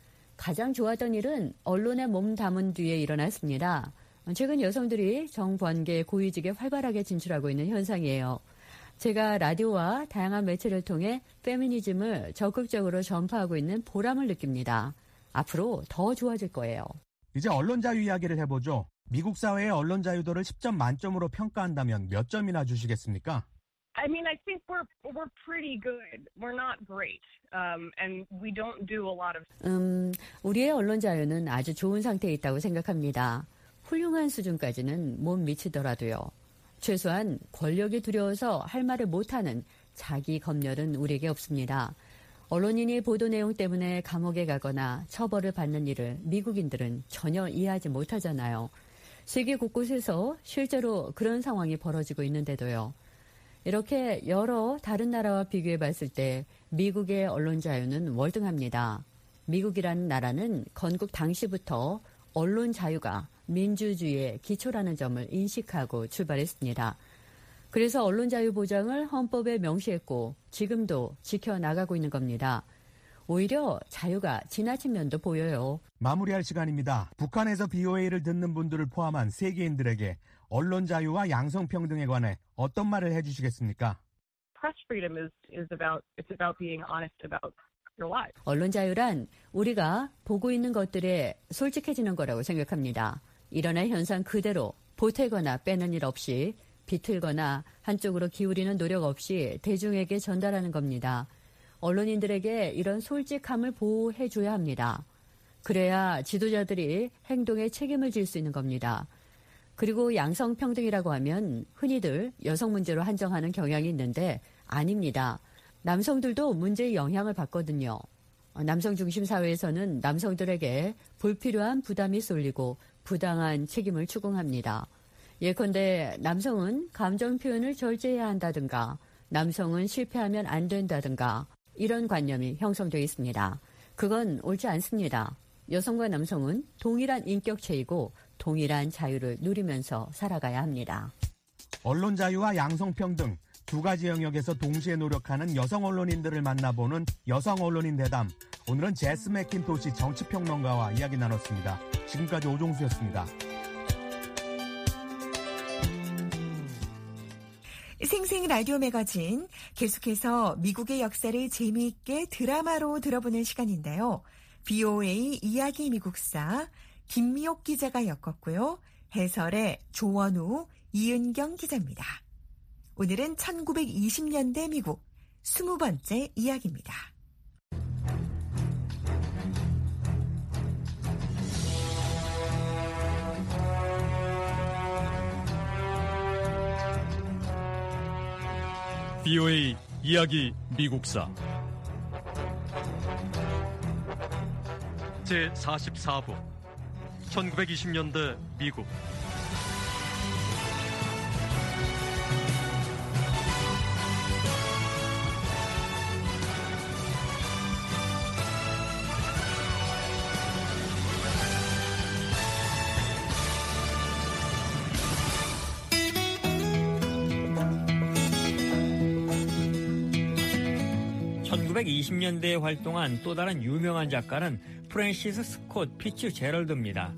가장 좋았던 일은 언론에 몸 담은 뒤에 일어났습니다. 최근 여성들이 정관계 고위직에 활발하게 진출하고 있는 현상이에요. 제가 라디오와 다양한 매체를 통해 페미니즘을 적극적으로 전파하고 있는 보람을 느낍니다. 앞으로 더 좋아질 거예요. 이제 언론 자유 이야기를 해보죠. 미국 사회의 언론 자유도를 10점 만점으로 평가한다면 몇 점이나 주시겠습니까? I mean, I think we're pretty good. We're not great, and we don't do a lot of. 우리의 언론 자유는 아주 좋은 상태에 있다고 생각합니다. 훌륭한 수준까지는 못 미치더라도요. 최소한 권력이 두려워서 할 말을 못하는 자기 검열은 우리에게 없습니다. 언론인이 보도 내용 때문에 감옥에 가거나 처벌을 받는 일을 미국인들은 전혀 이해하지 못하잖아요. 세계 곳곳에서 실제로 그런 상황이 벌어지고 있는데도요. 이렇게 여러 다른 나라와 비교해 봤을 때 미국의 언론 자유는 월등합니다. 미국이라는 나라는 건국 당시부터 언론 자유가 민주주의의 기초라는 점을 인식하고 출발했습니다. 그래서 언론 자유 보장을 헌법에 명시했고 지금도 지켜나가고 있는 겁니다. 오히려 자유가 지나친 면도 보여요. 마무리할 시간입니다. 북한에서 BOA를 듣는 분들을 포함한 세계인들에게 언론 자유와 양성평등에 관해 어떤 말을 해주시겠습니까? Press freedom is about being honest about your life. 언론 자유란 우리가 보고 있는 것들에 솔직해지는 거라고 생각합니다. 일어날 현상 그대로 보태거나 빼는 일 없이 비틀거나 한쪽으로 기울이는 노력 없이 대중에게 전달하는 겁니다. 언론인들에게 이런 솔직함을 보호해줘야 합니다. 그래야 지도자들이 행동에 책임을 질 수 있는 겁니다. 그리고 양성평등이라고 하면 흔히들 여성 문제로 한정하는 경향이 있는데 아닙니다. 남성들도 문제의 영향을 받거든요. 남성 중심 사회에서는 남성들에게 불필요한 부담이 쏠리고 부당한 책임을 추궁합니다. 예컨대 남성은 감정 표현을 절제해야 한다든가 남성은 실패하면 안 된다든가 이런 관념이 형성되어 있습니다. 그건 옳지 않습니다. 여성과 남성은 동일한 인격체이고 동일한 자유를 누리면서 살아가야 합니다. 언론 자유와 양성평등 두 가지 영역에서 동시에 노력하는 여성 언론인들을 만나보는 여성 언론인 대담. 오늘은 제스 맥킨토시 정치평론가와 이야기 나눴습니다. 지금까지 오종수였습니다. 생생 라디오 매거진 계속해서 미국의 역사를 재미있게 드라마로 들어보는 시간인데요. VOA 이야기 미국사 김미옥 기자가 엮었고요. 해설의 조원우, 이은경 기자입니다. 오늘은 1920년대 미국 20번째 이야기입니다. VOA 이야기 미국사 제44부 1920년대 미국 (1920년대에) 활동한 또 다른 유명한 작가는 프랜시스 스콧 피츠제럴드입니다.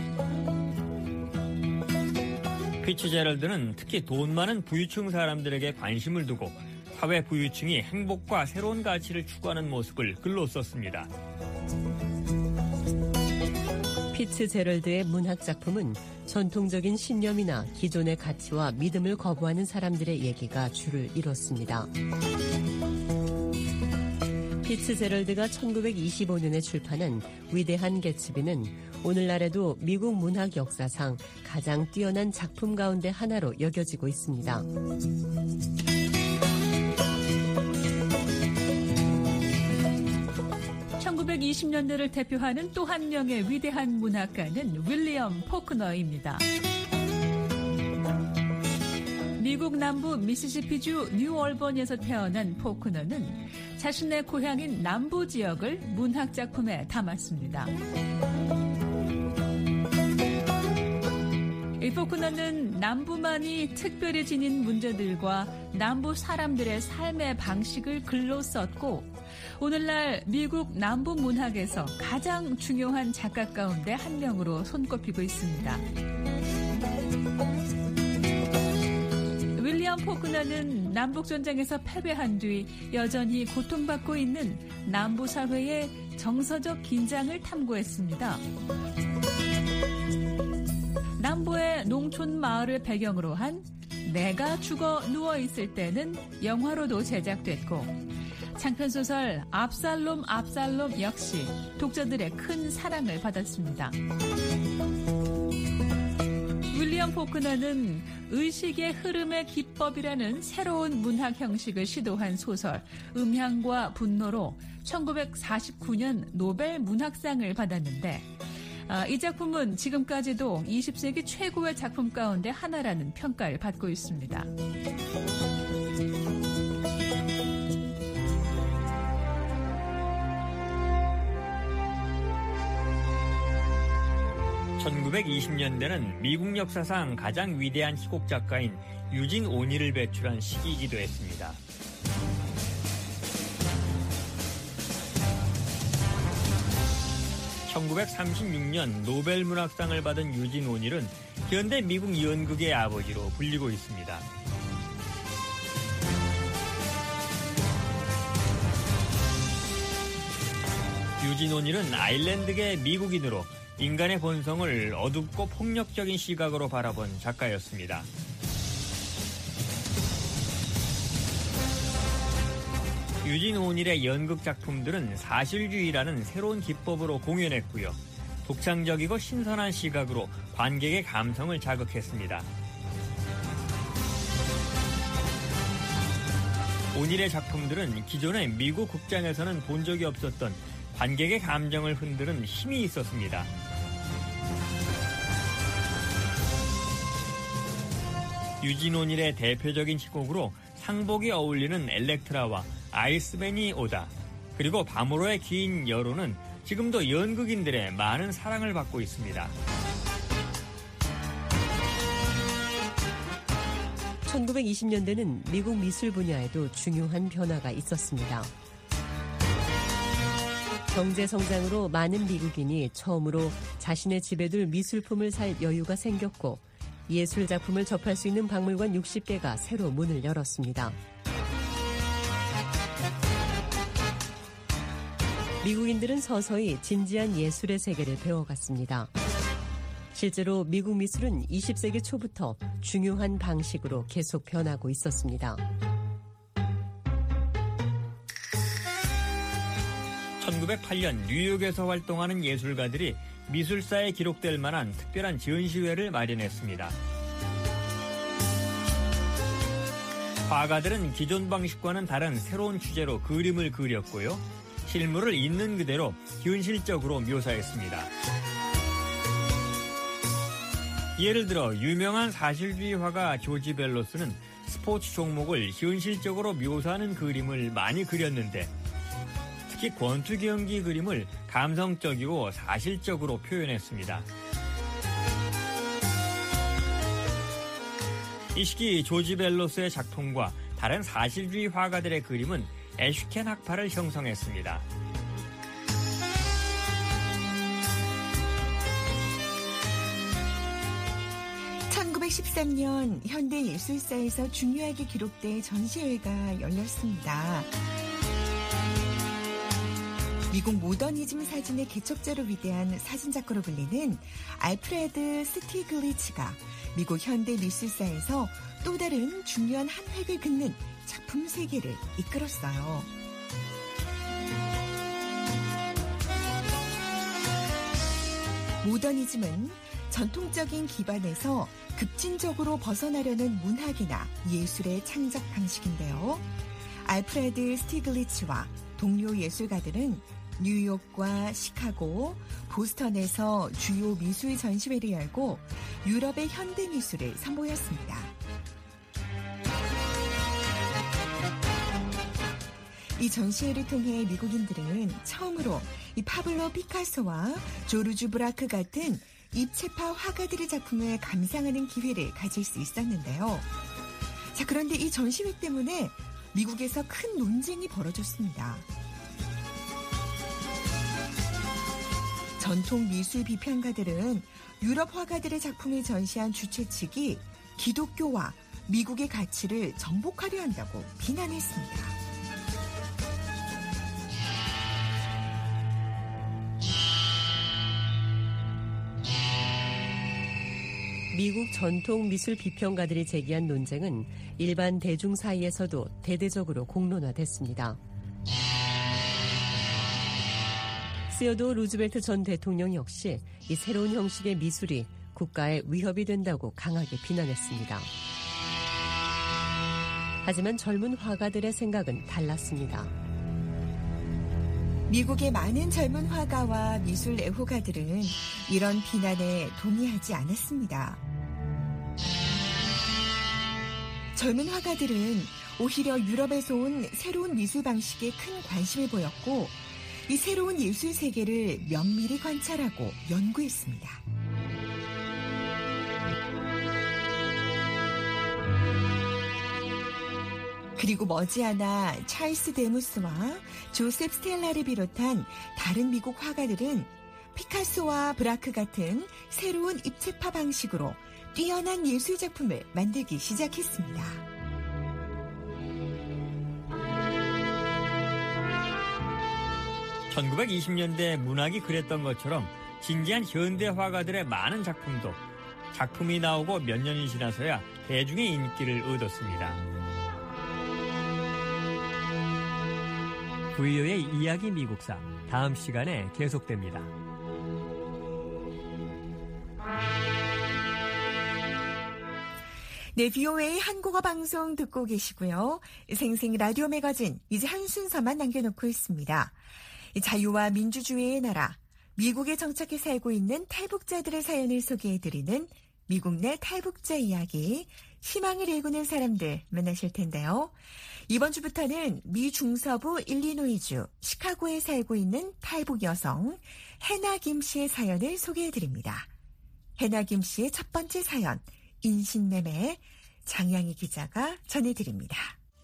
피츠제럴드는 특히 돈 많은 부유층 사람들에게 관심을 두고 사회 부유층이 행복과 새로운 가치를 추구하는 모습을 글로 썼습니다. 피츠제럴드의 문학 작품은 전통적인 신념이나 기존의 가치와 믿음을 거부하는 사람들의 얘기가 주를 이뤘습니다. 피츠제럴드가 1925년에 출판한 위대한 개츠비는 오늘날에도 미국 문학 역사상 가장 뛰어난 작품 가운데 하나로 여겨지고 있습니다. 1920년대를 대표하는 또 한 명의 위대한 문학가는 윌리엄 포크너입니다. 미국 남부 미시시피주 뉴얼번에서 태어난 포크너는 자신의 고향인 남부 지역을 문학 작품에 담았습니다. 이 포크너는 남부만이 특별히 지닌 문제들과 남부 사람들의 삶의 방식을 글로 썼고 오늘날 미국 남부 문학에서 가장 중요한 작가 가운데 한 명으로 손꼽히고 있습니다. 윌리엄 포크너는 남북전쟁에서 패배한 뒤 여전히 고통받고 있는 남부 사회의 정서적 긴장을 탐구했습니다. 남부의 농촌 마을을 배경으로 한 내가 죽어 누워있을 때는 영화로도 제작됐고 장편소설 압살롬 역시 독자들의 큰 사랑을 받았습니다. 윌리엄 포크너는 의식의 흐름의 기법이라는 새로운 문학 형식을 시도한 소설 음향과 분노로 1949년 노벨 문학상을 받았는데 이 작품은 지금까지도 20세기 최고의 작품 가운데 하나라는 평가를 받고 있습니다. (1920년대는) 미국 역사상 가장 위대한 희곡 작가인 유진 오닐을 배출한 시기이기도 했습니다. (1936년) 노벨 문학상을 받은 유진 오닐은 현대 미국 연극의 아버지로 불리고 있습니다. 유진 오닐은 아일랜드계 미국인으로 인간의 본성을 어둡고 폭력적인 시각으로 바라본 작가였습니다. 유진 오닐의 연극 작품들은 사실주의라는 새로운 기법으로 공연했고요. 독창적이고 신선한 시각으로 관객의 감성을 자극했습니다. 오닐의 작품들은 기존의 미국 극장에서는 본 적이 없었던 관객의 감정을 흔드는 힘이 있었습니다. 유진 오닐의 대표적인 희곡으로 상복이 어울리는 엘렉트라와 아이스맨이 오다, 그리고 밤으로의 긴 여로는 지금도 연극인들의 많은 사랑을 받고 있습니다. 1920년대는 미국 미술 분야에도 중요한 변화가 있었습니다. 경제 성장으로 많은 미국인이 처음으로 자신의 집에 둘 미술품을 살 여유가 생겼고 예술 작품을 접할 수 있는 박물관 60개가 새로 문을 열었습니다. 미국인들은 서서히 진지한 예술의 세계를 배워갔습니다. 실제로 미국 미술은 20세기 초부터 중요한 방식으로 계속 변하고 있었습니다. 1908년 뉴욕에서 활동하는 예술가들이 미술사에 기록될 만한 특별한 전시회를 마련했습니다. 화가들은 기존 방식과는 다른 새로운 주제로 그림을 그렸고요. 실물을 있는 그대로 현실적으로 묘사했습니다. 예를 들어 유명한 사실주의 화가 조지 벨로스는 스포츠 종목을 현실적으로 묘사하는 그림을 많이 그렸는데 특히 권투 경기 그림을 감성적이고 사실적으로 표현했습니다. 이 시기 조지 벨로스의 작품과 다른 사실주의 화가들의 그림은 애슈켄 학파를 형성했습니다. 1913년 현대예술사에서 중요하게 기록된 전시회가 열렸습니다. 미국 모더니즘 사진의 개척자로 위대한 사진작가로 불리는 알프레드 스티글리츠가 미국 현대미술사에서 또 다른 중요한 한 획을 긋는 작품 세계를 이끌었어요. 모더니즘은 전통적인 기반에서 급진적으로 벗어나려는 문학이나 예술의 창작 방식인데요. 알프레드 스티글리츠와 동료 예술가들은 뉴욕과 시카고, 보스턴에서 주요 미술 전시회를 열고 유럽의 현대 미술을 선보였습니다. 이 전시회를 통해 미국인들은 처음으로 이 파블로 피카소와 조르주 브라크 같은 입체파 화가들의 작품을 감상하는 기회를 가질 수 있었는데요. 자, 그런데 이 전시회 때문에 미국에서 큰 논쟁이 벌어졌습니다. 전통 미술 비평가들은 유럽 화가들의 작품을 전시한 주최 측이 기독교와 미국의 가치를 정복하려 한다고 비난했습니다. 미국 전통 미술 비평가들이 제기한 논쟁은 일반 대중 사이에서도 대대적으로 공론화됐습니다. 시어도어 루즈벨트 전 대통령 역시 이 새로운 형식의 미술이 국가에 위협이 된다고 강하게 비난했습니다. 하지만 젊은 화가들의 생각은 달랐습니다. 미국의 많은 젊은 화가와 미술 애호가들은 이런 비난에 동의하지 않았습니다. 젊은 화가들은 오히려 유럽에서 온 새로운 미술 방식에 큰 관심을 보였고 이 새로운 예술 세계를 면밀히 관찰하고 연구했습니다. 그리고 머지않아 찰스 데무스와 조셉 스텔라를 비롯한 다른 미국 화가들은 피카소와 브라크 같은 새로운 입체파 방식으로 뛰어난 예술 작품을 만들기 시작했습니다. (1920년대) 문학이 그랬던 것처럼 진지한 현대 화가들의 많은 작품도 작품이 나오고 몇 년이 지나서야 대중의 인기를 얻었습니다. VO의 이야기 미국사 다음 시간에 계속됩니다. 네, VOA 한국어 방송 듣고 계시고요. 생생 라디오 매거진 이제 한 순서만 남겨놓고 있습니다. 자유와 민주주의의 나라 미국에 정착해 살고 있는 탈북자들의 사연을 소개해드리는 미국 내 탈북자 이야기, 희망을 일구는 사람들 만나실 텐데요. 이번 주부터는 미 중서부 일리노이주 시카고에 살고 있는 탈북 여성 해나 김 씨의 사연을 소개해드립니다. 해나 김 씨의 첫 번째 사연, 인신매매, 장양희 기자가 전해드립니다.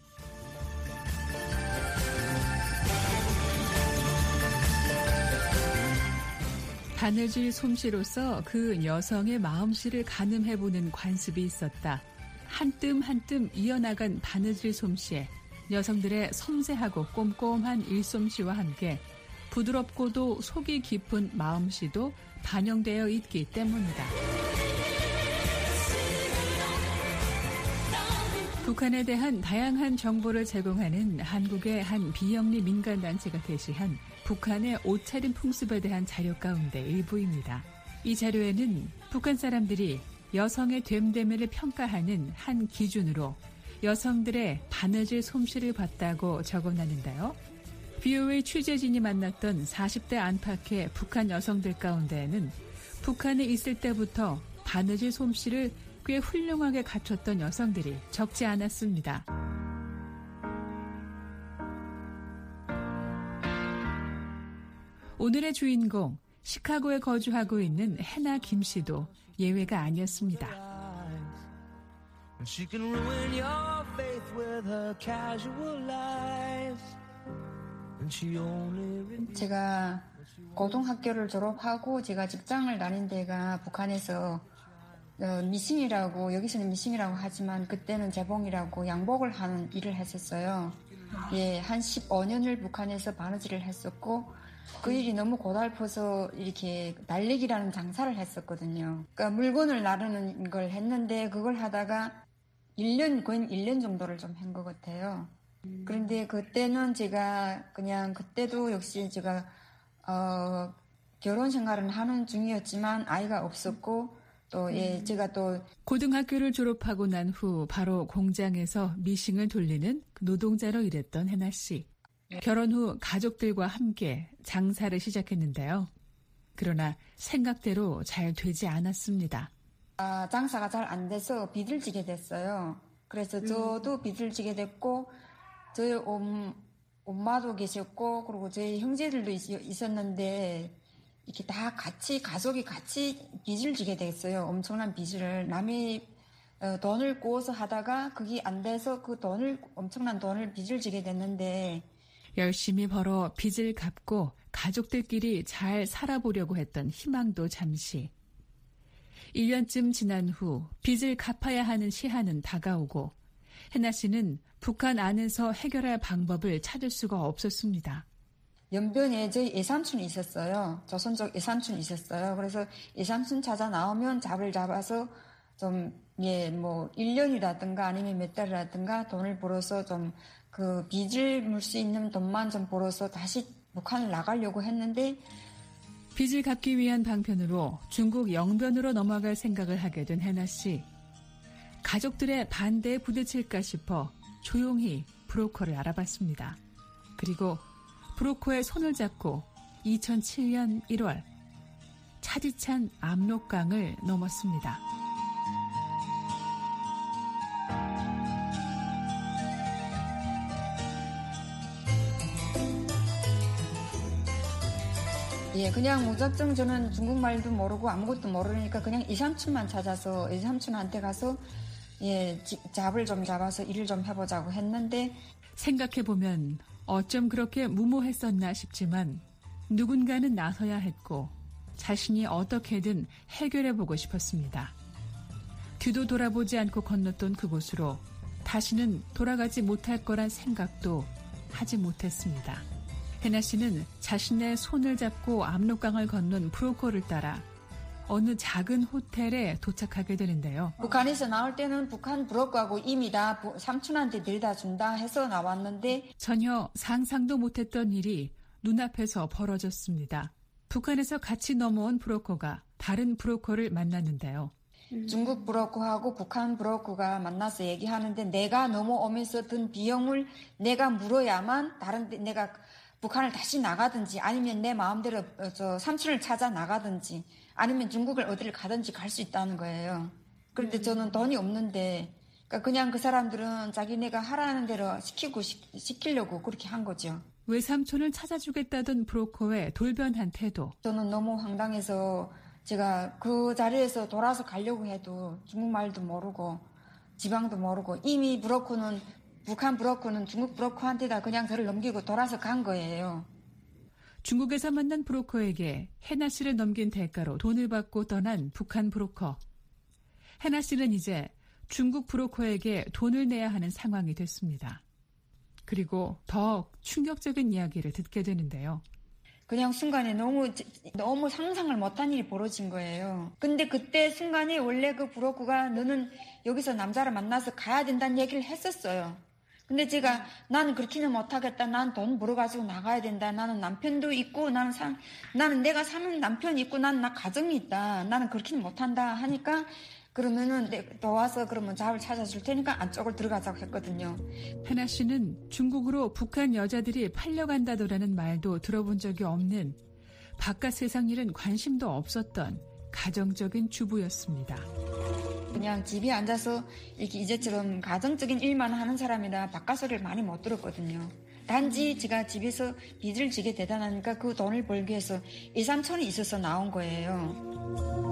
바느질 솜씨로서 그 여성의 마음씨를 가늠해보는 관습이 있었다. 한 뜸 한 뜸 이어나간 바느질 솜씨에 여성들의 섬세하고 꼼꼼한 일솜씨와 함께 부드럽고도 속이 깊은 마음씨도 반영되어 있기 때문이다. 북한에 대한 다양한 정보를 제공하는 한국의 한 비영리 민간단체가 게시한 북한의 옷차림 풍습에 대한 자료 가운데 일부입니다. 이 자료에는 북한 사람들이 여성의 됨됨이를 평가하는 한 기준으로 여성들의 바느질 솜씨를 봤다고 적어놨는데요. VOA 취재진이 만났던 40대 안팎의 북한 여성들 가운데에는 북한에 있을 때부터 바느질 솜씨를 꽤 훌륭하게 갖췄던 여성들이 적지 않았습니다. 오늘의 주인공, 시카고에 거주하고 있는 해나 김 씨도 예외가 아니었습니다. 제가 고등학교를 졸업하고 제가 직장을 다닌 데가 북한에서 미싱이라고, 여기서는 미싱이라고 하지만 그때는 재봉이라고 양복을 하는 일을 했었어요. 예, 한 15년을 북한에서 바느질을 했었고 그 일이 너무 고달퍼서 이렇게 날리기라는 장사를 했었거든요. 그러니까 물건을 나르는 걸 했는데 그걸 하다가 1년, 거의 1년 정도를 좀 한 것 같아요. 그런데 그때는 제가 그냥 그때도 역시 제가 결혼 생활은 하는 중이었지만 아이가 없었고 또 예, 제가 또 고등학교를 졸업하고 난 후 바로 공장에서 미싱을 돌리는 노동자로 일했던 해나 씨. 결혼 후 가족들과 함께 장사를 시작했는데요. 그러나 생각대로 잘 되지 않았습니다. 장사가 잘 안 돼서 빚을 지게 됐어요. 그래서 저도 빚을 지게 됐고 저희 엄마도 계셨고 그리고 저희 형제들도 있었는데 이렇게 다 같이 가족이 같이 빚을 지게 됐어요. 엄청난 빚을 남이 돈을 구워서 하다가 그게 안 돼서 그 엄청난 돈을 빚을 지게 됐는데 열심히 벌어 빚을 갚고 가족들끼리 잘 살아보려고 했던 희망도 잠시. 1년쯤 지난 후 빚을 갚아야 하는 시한은 다가오고 해나 씨는 북한 안에서 해결할 방법을 찾을 수가 없었습니다. 연변에 저희 예삼촌이 있었어요. 조선족 예삼촌이 있었어요. 그래서 예삼촌 찾아 나오면 잡을 잡아서 좀, 예, 뭐, 1년이라든가 아니면 몇 달이라든가 돈을 벌어서 좀 그 빚을 물 수 있는 돈만 좀 벌어서 다시 북한을 나가려고 했는데 빚을 갚기 위한 방편으로 중국 영변으로 넘어갈 생각을 하게 된 해나 씨. 가족들의 반대에 부딪힐까 싶어 조용히 브로커를 알아봤습니다. 그리고 브로커의 손을 잡고 2007년 1월 차디찬 압록강을 넘었습니다. 예, 그냥 무작정 저는 중국말도 모르고 아무것도 모르니까 그냥 이삼촌만 찾아서 이삼촌한테 가서 예, 잡을 좀 잡아서 일을 좀 해보자고 했는데 생각해보면 어쩜 그렇게 무모했었나 싶지만 누군가는 나서야 했고 자신이 어떻게든 해결해보고 싶었습니다. 뒤도 돌아보지 않고 건넜던 그곳으로 다시는 돌아가지 못할 거란 생각도 하지 못했습니다. 해나 씨는 자신의 손을 잡고 압록강을 건넌 브로커를 따라 어느 작은 호텔에 도착하게 되는데요. 북한에서 나올 때는 북한 브로커하고 이미 다 삼촌한테 데려다 준다 해서 나왔는데 전혀 상상도 못했던 일이 눈앞에서 벌어졌습니다. 북한에서 같이 넘어온 브로커가 다른 브로커를 만났는데요. 중국 브로커하고 북한 브로커가 만나서 얘기하는데 내가 넘어오면서 든 비용을 내가 물어야만 다른 데 내가 북한을 다시 나가든지 아니면 내 마음대로 삼촌을 찾아 나가든지 아니면 중국을 어디를 가든지 갈 수 있다는 거예요. 그런데 저는 돈이 없는데 그냥 그 사람들은 자기네가 하라는 대로 시키려고 그렇게 한 거죠. 외삼촌을 찾아주겠다던 브로커의 돌변한 태도. 저는 너무 황당해서 제가 그 자리에서 돌아서 가려고 해도 중국말도 모르고 지방도 모르고 이미 북한 브로커는 중국 브로커한테다 그냥 저를 넘기고 돌아서 간 거예요. 중국에서 만난 브로커에게 해나 씨를 넘긴 대가로 돈을 받고 떠난 북한 브로커. 해나 씨는 이제 중국 브로커에게 돈을 내야 하는 상황이 됐습니다. 그리고 더 충격적인 이야기를 듣게 되는데요. 그냥 순간에 너무 상상을 못한 일이 벌어진 거예요. 근데 그때 순간에 원래 그 브로커가 너는 여기서 남자를 만나서 가야 된다는 얘기를 했었어요. 근데 제가 나는 그렇게는 못하겠다. 난 돈 벌어가지고 나가야 된다. 나는 남편도 있고 나는 내가 사는 남편이 있고 나 가정이 있다. 나는 그렇게는 못한다 하니까 그러면은 너 와서 그러면 잡을 찾아줄 테니까 안쪽으로 들어가자고 했거든요. 해나 씨는 중국으로 북한 여자들이 팔려간다더라는 말도 들어본 적이 없는 바깥 세상 일은 관심도 없었던 가정적인 주부였습니다. 그냥 집에 앉아서 이렇게 이제처럼 가정적인 일만 하는 사람이라 바깥 소리를 많이 못 들었거든요. 단지 제가 집에서 빚을 지게 되다니까 그 돈을 벌기 위해서 2, 3천이 있어서 나온 거예요.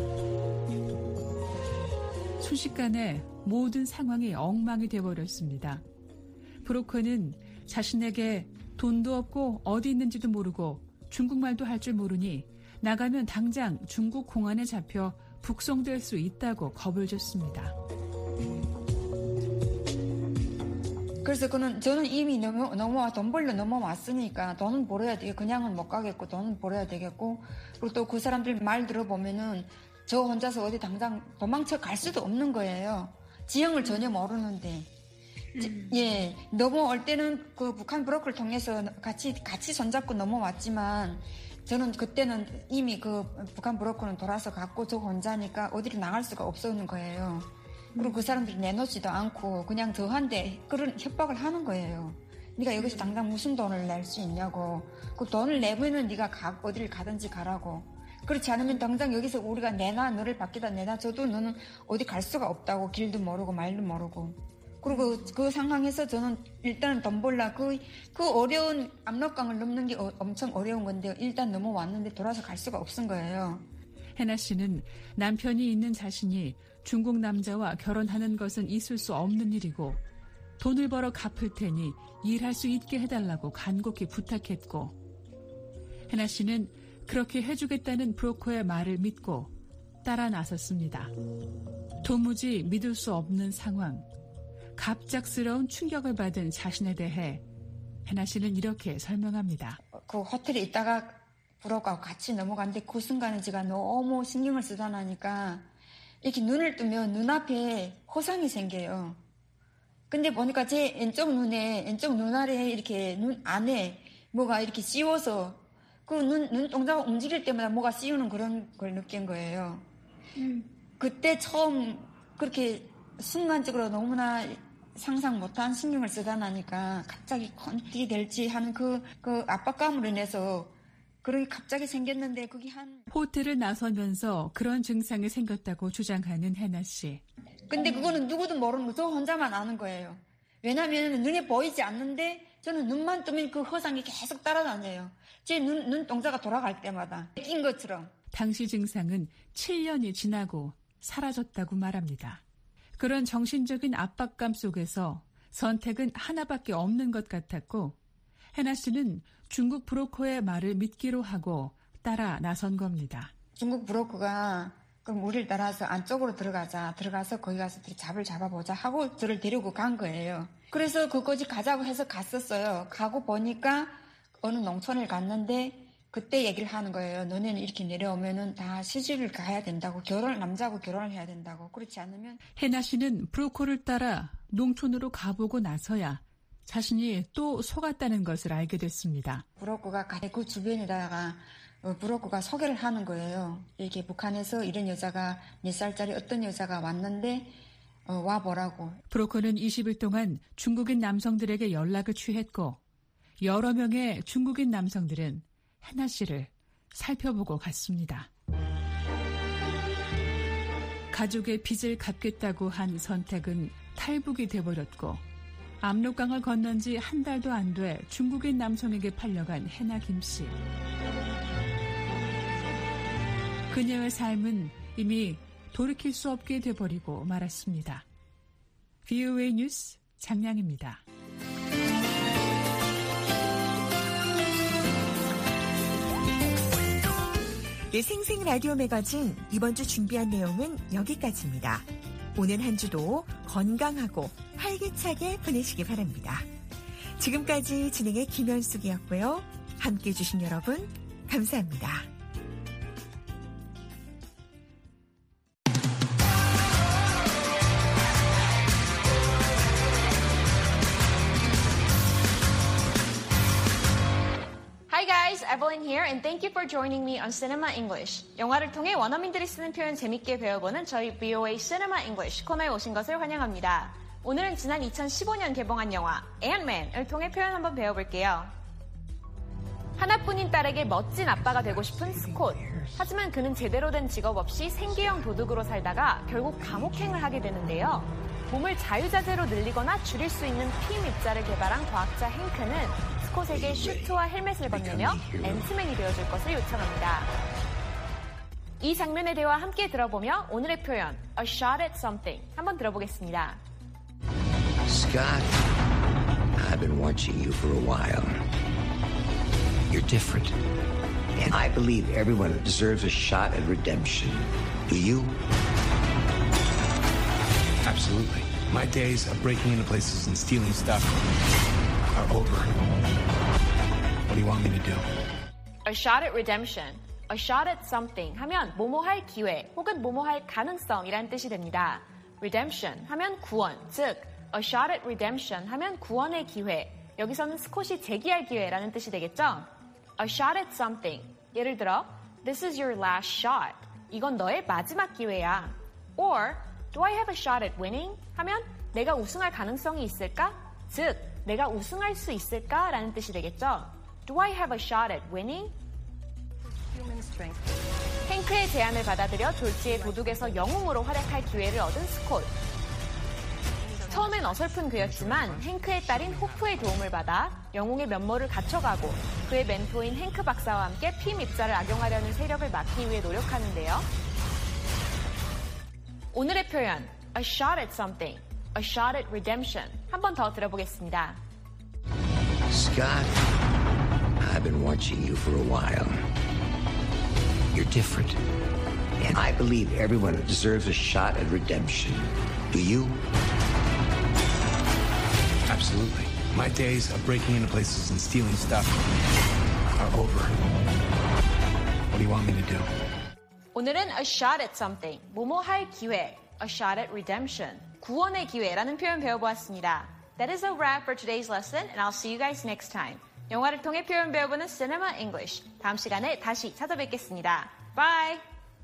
순식간에 모든 상황이 엉망이 되어버렸습니다. 브로커는 자신에게 돈도 없고 어디 있는지도 모르고 중국말도 할 줄 모르니 나가면 당장 중국 공안에 잡혀 북송될 수 있다고 겁을 줬습니다. 그래서 저는 이미 너무 돈 벌러 넘어왔으니까 돈은 벌어야 되겠고 그냥은 못 가겠고 돈은 벌어야 되겠고 그리고 또 그 사람들 말 들어보면은 저 혼자서 어디 당장 도망쳐 갈 수도 없는 거예요. 지형을 전혀 모르는데. 예, 넘어올 때는 그 북한 브로커를 통해서 같이 손잡고 넘어왔지만 저는 그때는 이미 그 북한 브로커는 돌아서 갔고 저 혼자니까 어디로 나갈 수가 없었는 거예요. 그리고 그 사람들이 내놓지도 않고 그냥 저한테 그런 협박을 하는 거예요. 네가 여기서 당장 무슨 돈을 낼 수 있냐고. 그 돈을 내면은 네가 어디를 가든지 가라고. 그렇지 않으면 당장 여기서 우리가 너를 밖에다 내놔줘도 너는 어디 갈 수가 없다고. 길도 모르고 말도 모르고. 그리고 그 상황에서 저는 일단 돈 벌라 그 어려운 압록강을 넘는 게 엄청 어려운 건데 일단 넘어왔는데 돌아서 갈 수가 없은 거예요. 해나 씨는 남편이 있는 자신이 중국 남자와 결혼하는 것은 있을 수 없는 일이고 돈을 벌어 갚을 테니 일할 수 있게 해달라고 간곡히 부탁했고 해나 씨는 그렇게 해주겠다는 브로커의 말을 믿고 따라 나섰습니다. 도무지 믿을 수 없는 상황, 갑작스러운 충격을 받은 자신에 대해 해나 씨는 이렇게 설명합니다. 그 호텔에 있다가 브로커하고 같이 넘어갔는데 그 순간에 제가 너무 신경을 쓰다 나니까 이렇게 눈을 뜨면 눈앞에 호상이 생겨요. 근데 보니까 제 왼쪽 눈 아래에 이렇게 눈 안에 뭐가 이렇게 씌워서 그 눈동자가 움직일 때마다 뭐가 씌우는 그런 걸 느낀 거예요. 그때 처음 그렇게 순간적으로 너무나 상상 못한 신경을 쓰다 나니까 갑자기 어떻게 될지 하는 그 압박감으로 인해서 그런 게 갑자기 생겼는데 그게 호텔을 나서면서 그런 증상이 생겼다고 주장하는 해나 씨. 근데 그거는 누구도 모르는 거, 저 혼자만 아는 거예요. 왜냐하면 눈에 보이지 않는데 저는 눈만 뜨면 그 허상이 계속 따라다녀요. 제 눈동자가 돌아갈 때마다 낀 것처럼. 당시 증상은 7년이 지나고 사라졌다고 말합니다. 그런 정신적인 압박감 속에서 선택은 하나밖에 없는 것 같았고 해나 씨는 중국 브로커의 말을 믿기로 하고 따라 나선 겁니다. 중국 브로커가 그럼 우리를 따라서 안쪽으로 들어가서 거기 가서 잡을 잡아보자 하고 저를 데리고 간 거예요. 그래서 그곳이 가자고 해서 갔었어요. 가고 보니까 어느 농촌을 갔는데 그때 얘기를 하는 거예요. 너네는 이렇게 내려오면은 다 시집을 가야 된다고, 남자하고 결혼을 해야 된다고. 그렇지 않으면. 해나 씨는 브로커를 따라 농촌으로 가보고 나서야 자신이 또 속았다는 것을 알게 됐습니다. 브로커가 그 주변에다가 브로커가 소개를 하는 거예요. 이렇게 북한에서 이런 여자가 몇 살짜리 어떤 여자가 왔는데 와보라고. 브로커는 20일 동안 중국인 남성들에게 연락을 취했고 여러 명의 중국인 남성들은 해나 씨를 살펴보고 갔습니다. 가족의 빚을 갚겠다고 한 선택은 탈북이 돼버렸고 압록강을 건넌 지 한 달도 안 돼 중국인 남성에게 팔려간 해나 김씨. 그녀의 삶은 이미 돌이킬 수 없게 돼버리고 말았습니다. VOA 뉴스 장량입니다. 네, 생생 라디오 매거진 이번 주 준비한 내용은 여기까지입니다. 오늘 한 주도 건강하고 활기차게 보내시기 바랍니다. 지금까지 진행의 김현숙이었고요. 함께해 주신 여러분 감사합니다. Hi guys, Evelyn here and thank you for joining me on Cinema English. 영화를 통해 원어민들이 쓰는 표현 재밌게 배워보는 저희 VOA Cinema English 코너에 오신 것을 환영합니다. 오늘은 지난 2015년 개봉한 영화 Ant-Man을 통해 표현 한번 배워볼게요. 하나뿐인 딸에게 멋진 아빠가 되고 싶은 스콧. 하지만 그는 제대로 된 직업 없이 생계형 도둑으로 살다가 결국 감옥행을 하게 되는데요. 몸을 자유자재로 늘리거나 줄일 수 있는 피 입자를 개발한 과학자 행크는 스콧에게 슈트와 헬멧을 건네며 앤트맨이 되어줄 것을 요청합니다. 이 장면의 대화 함께 들어보며 오늘의 표현 A shot at something 한번 들어보겠습니다. Scott, I've been watching you for a while. You're different. And I believe everyone deserves a shot at redemption. Do you? Absolutely. My days of breaking into places and stealing stuff are over. What do you want me to do? A shot at redemption. A shot at something 하면 뭐뭐 할 기회 혹은 뭐뭐 할 가능성이란 뜻이 됩니다. redemption 하면 구원, 즉 a shot at redemption 하면 구원의 기회. 여기서는 스콧이 재기할 기회라는 뜻이 되겠죠? A shot at something. 예를 들어 This is your last shot. 이건 너의 마지막 기회야. Or Do I have a shot at winning? 하면 내가 우승할 가능성이 있을까? 즉, 내가 우승할 수 있을까? 라는 뜻이 되겠죠. Do I have a shot at winning? 행크의 제안을 받아들여 졸지의 도둑에서 영웅으로 활약할 기회를 얻은 스콧. 처음엔 어설픈 그였지만 행크의 딸인 호프의 도움을 받아 영웅의 면모를 갖춰가고 그의 멘토인 행크 박사와 함께 피 입자를 악용하려는 세력을 막기 위해 노력하는데요. 오늘의 표현 A shot at something, A shot at redemption 한 번 더 들어보겠습니다. Scott, I've been watching you for a while. You're different. And I believe everyone deserves a shot at redemption. Do you? Absolutely. My days of breaking into places and stealing stuff are over. What do you want me to do? 오늘은 a shot at something, 뭐뭐 할 기회, a shot at redemption, 구원의 기회라는 표현 배워보았습니다. That is a wrap for today's lesson, and I'll see you guys next time. 영화를 통해 표현 배워보는 Cinema English. 다음 시간에 다시 찾아뵙겠습니다. Bye!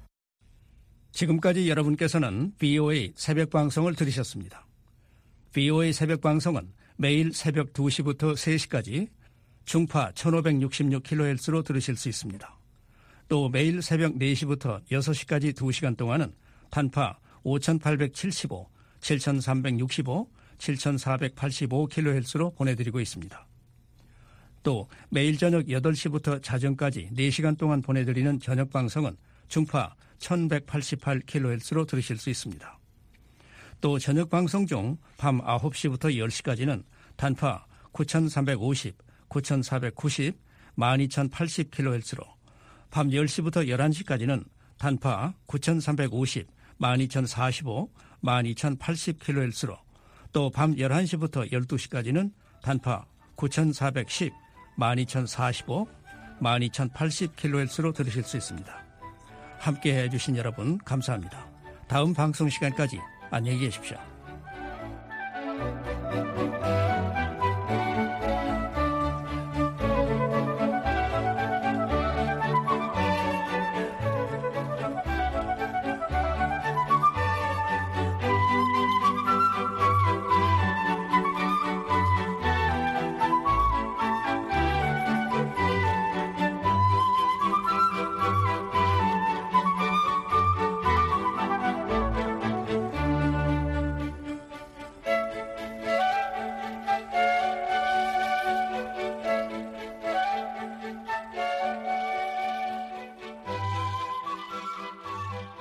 지금까지 여러분께서는 VOA 새벽 방송을 들으셨습니다. VOA 새벽 방송은 매일 새벽 2시부터 3시까지 중파 1566kHz로 들으실 수 있습니다. 또 매일 새벽 4시부터 6시까지 2시간 동안은 단파 5875, 7365, 7485kHz로 보내드리고 있습니다. 또 매일 저녁 8시부터 자정까지 4시간 동안 보내드리는 저녁 방송은 중파 1188kHz로 들으실 수 있습니다. 또 저녁 방송 중 밤 9시부터 10시까지는 단파 9350, 9490, 12080kHz로 밤 10시부터 11시까지는 단파 9350, 12045, 12080kHz로 또 밤 11시부터 12시까지는 단파 9410, 12045, 12080kHz로 들으실 수 있습니다. 함께해 주신 여러분 감사합니다. 다음 방송 시간까지 안녕히 계십시오.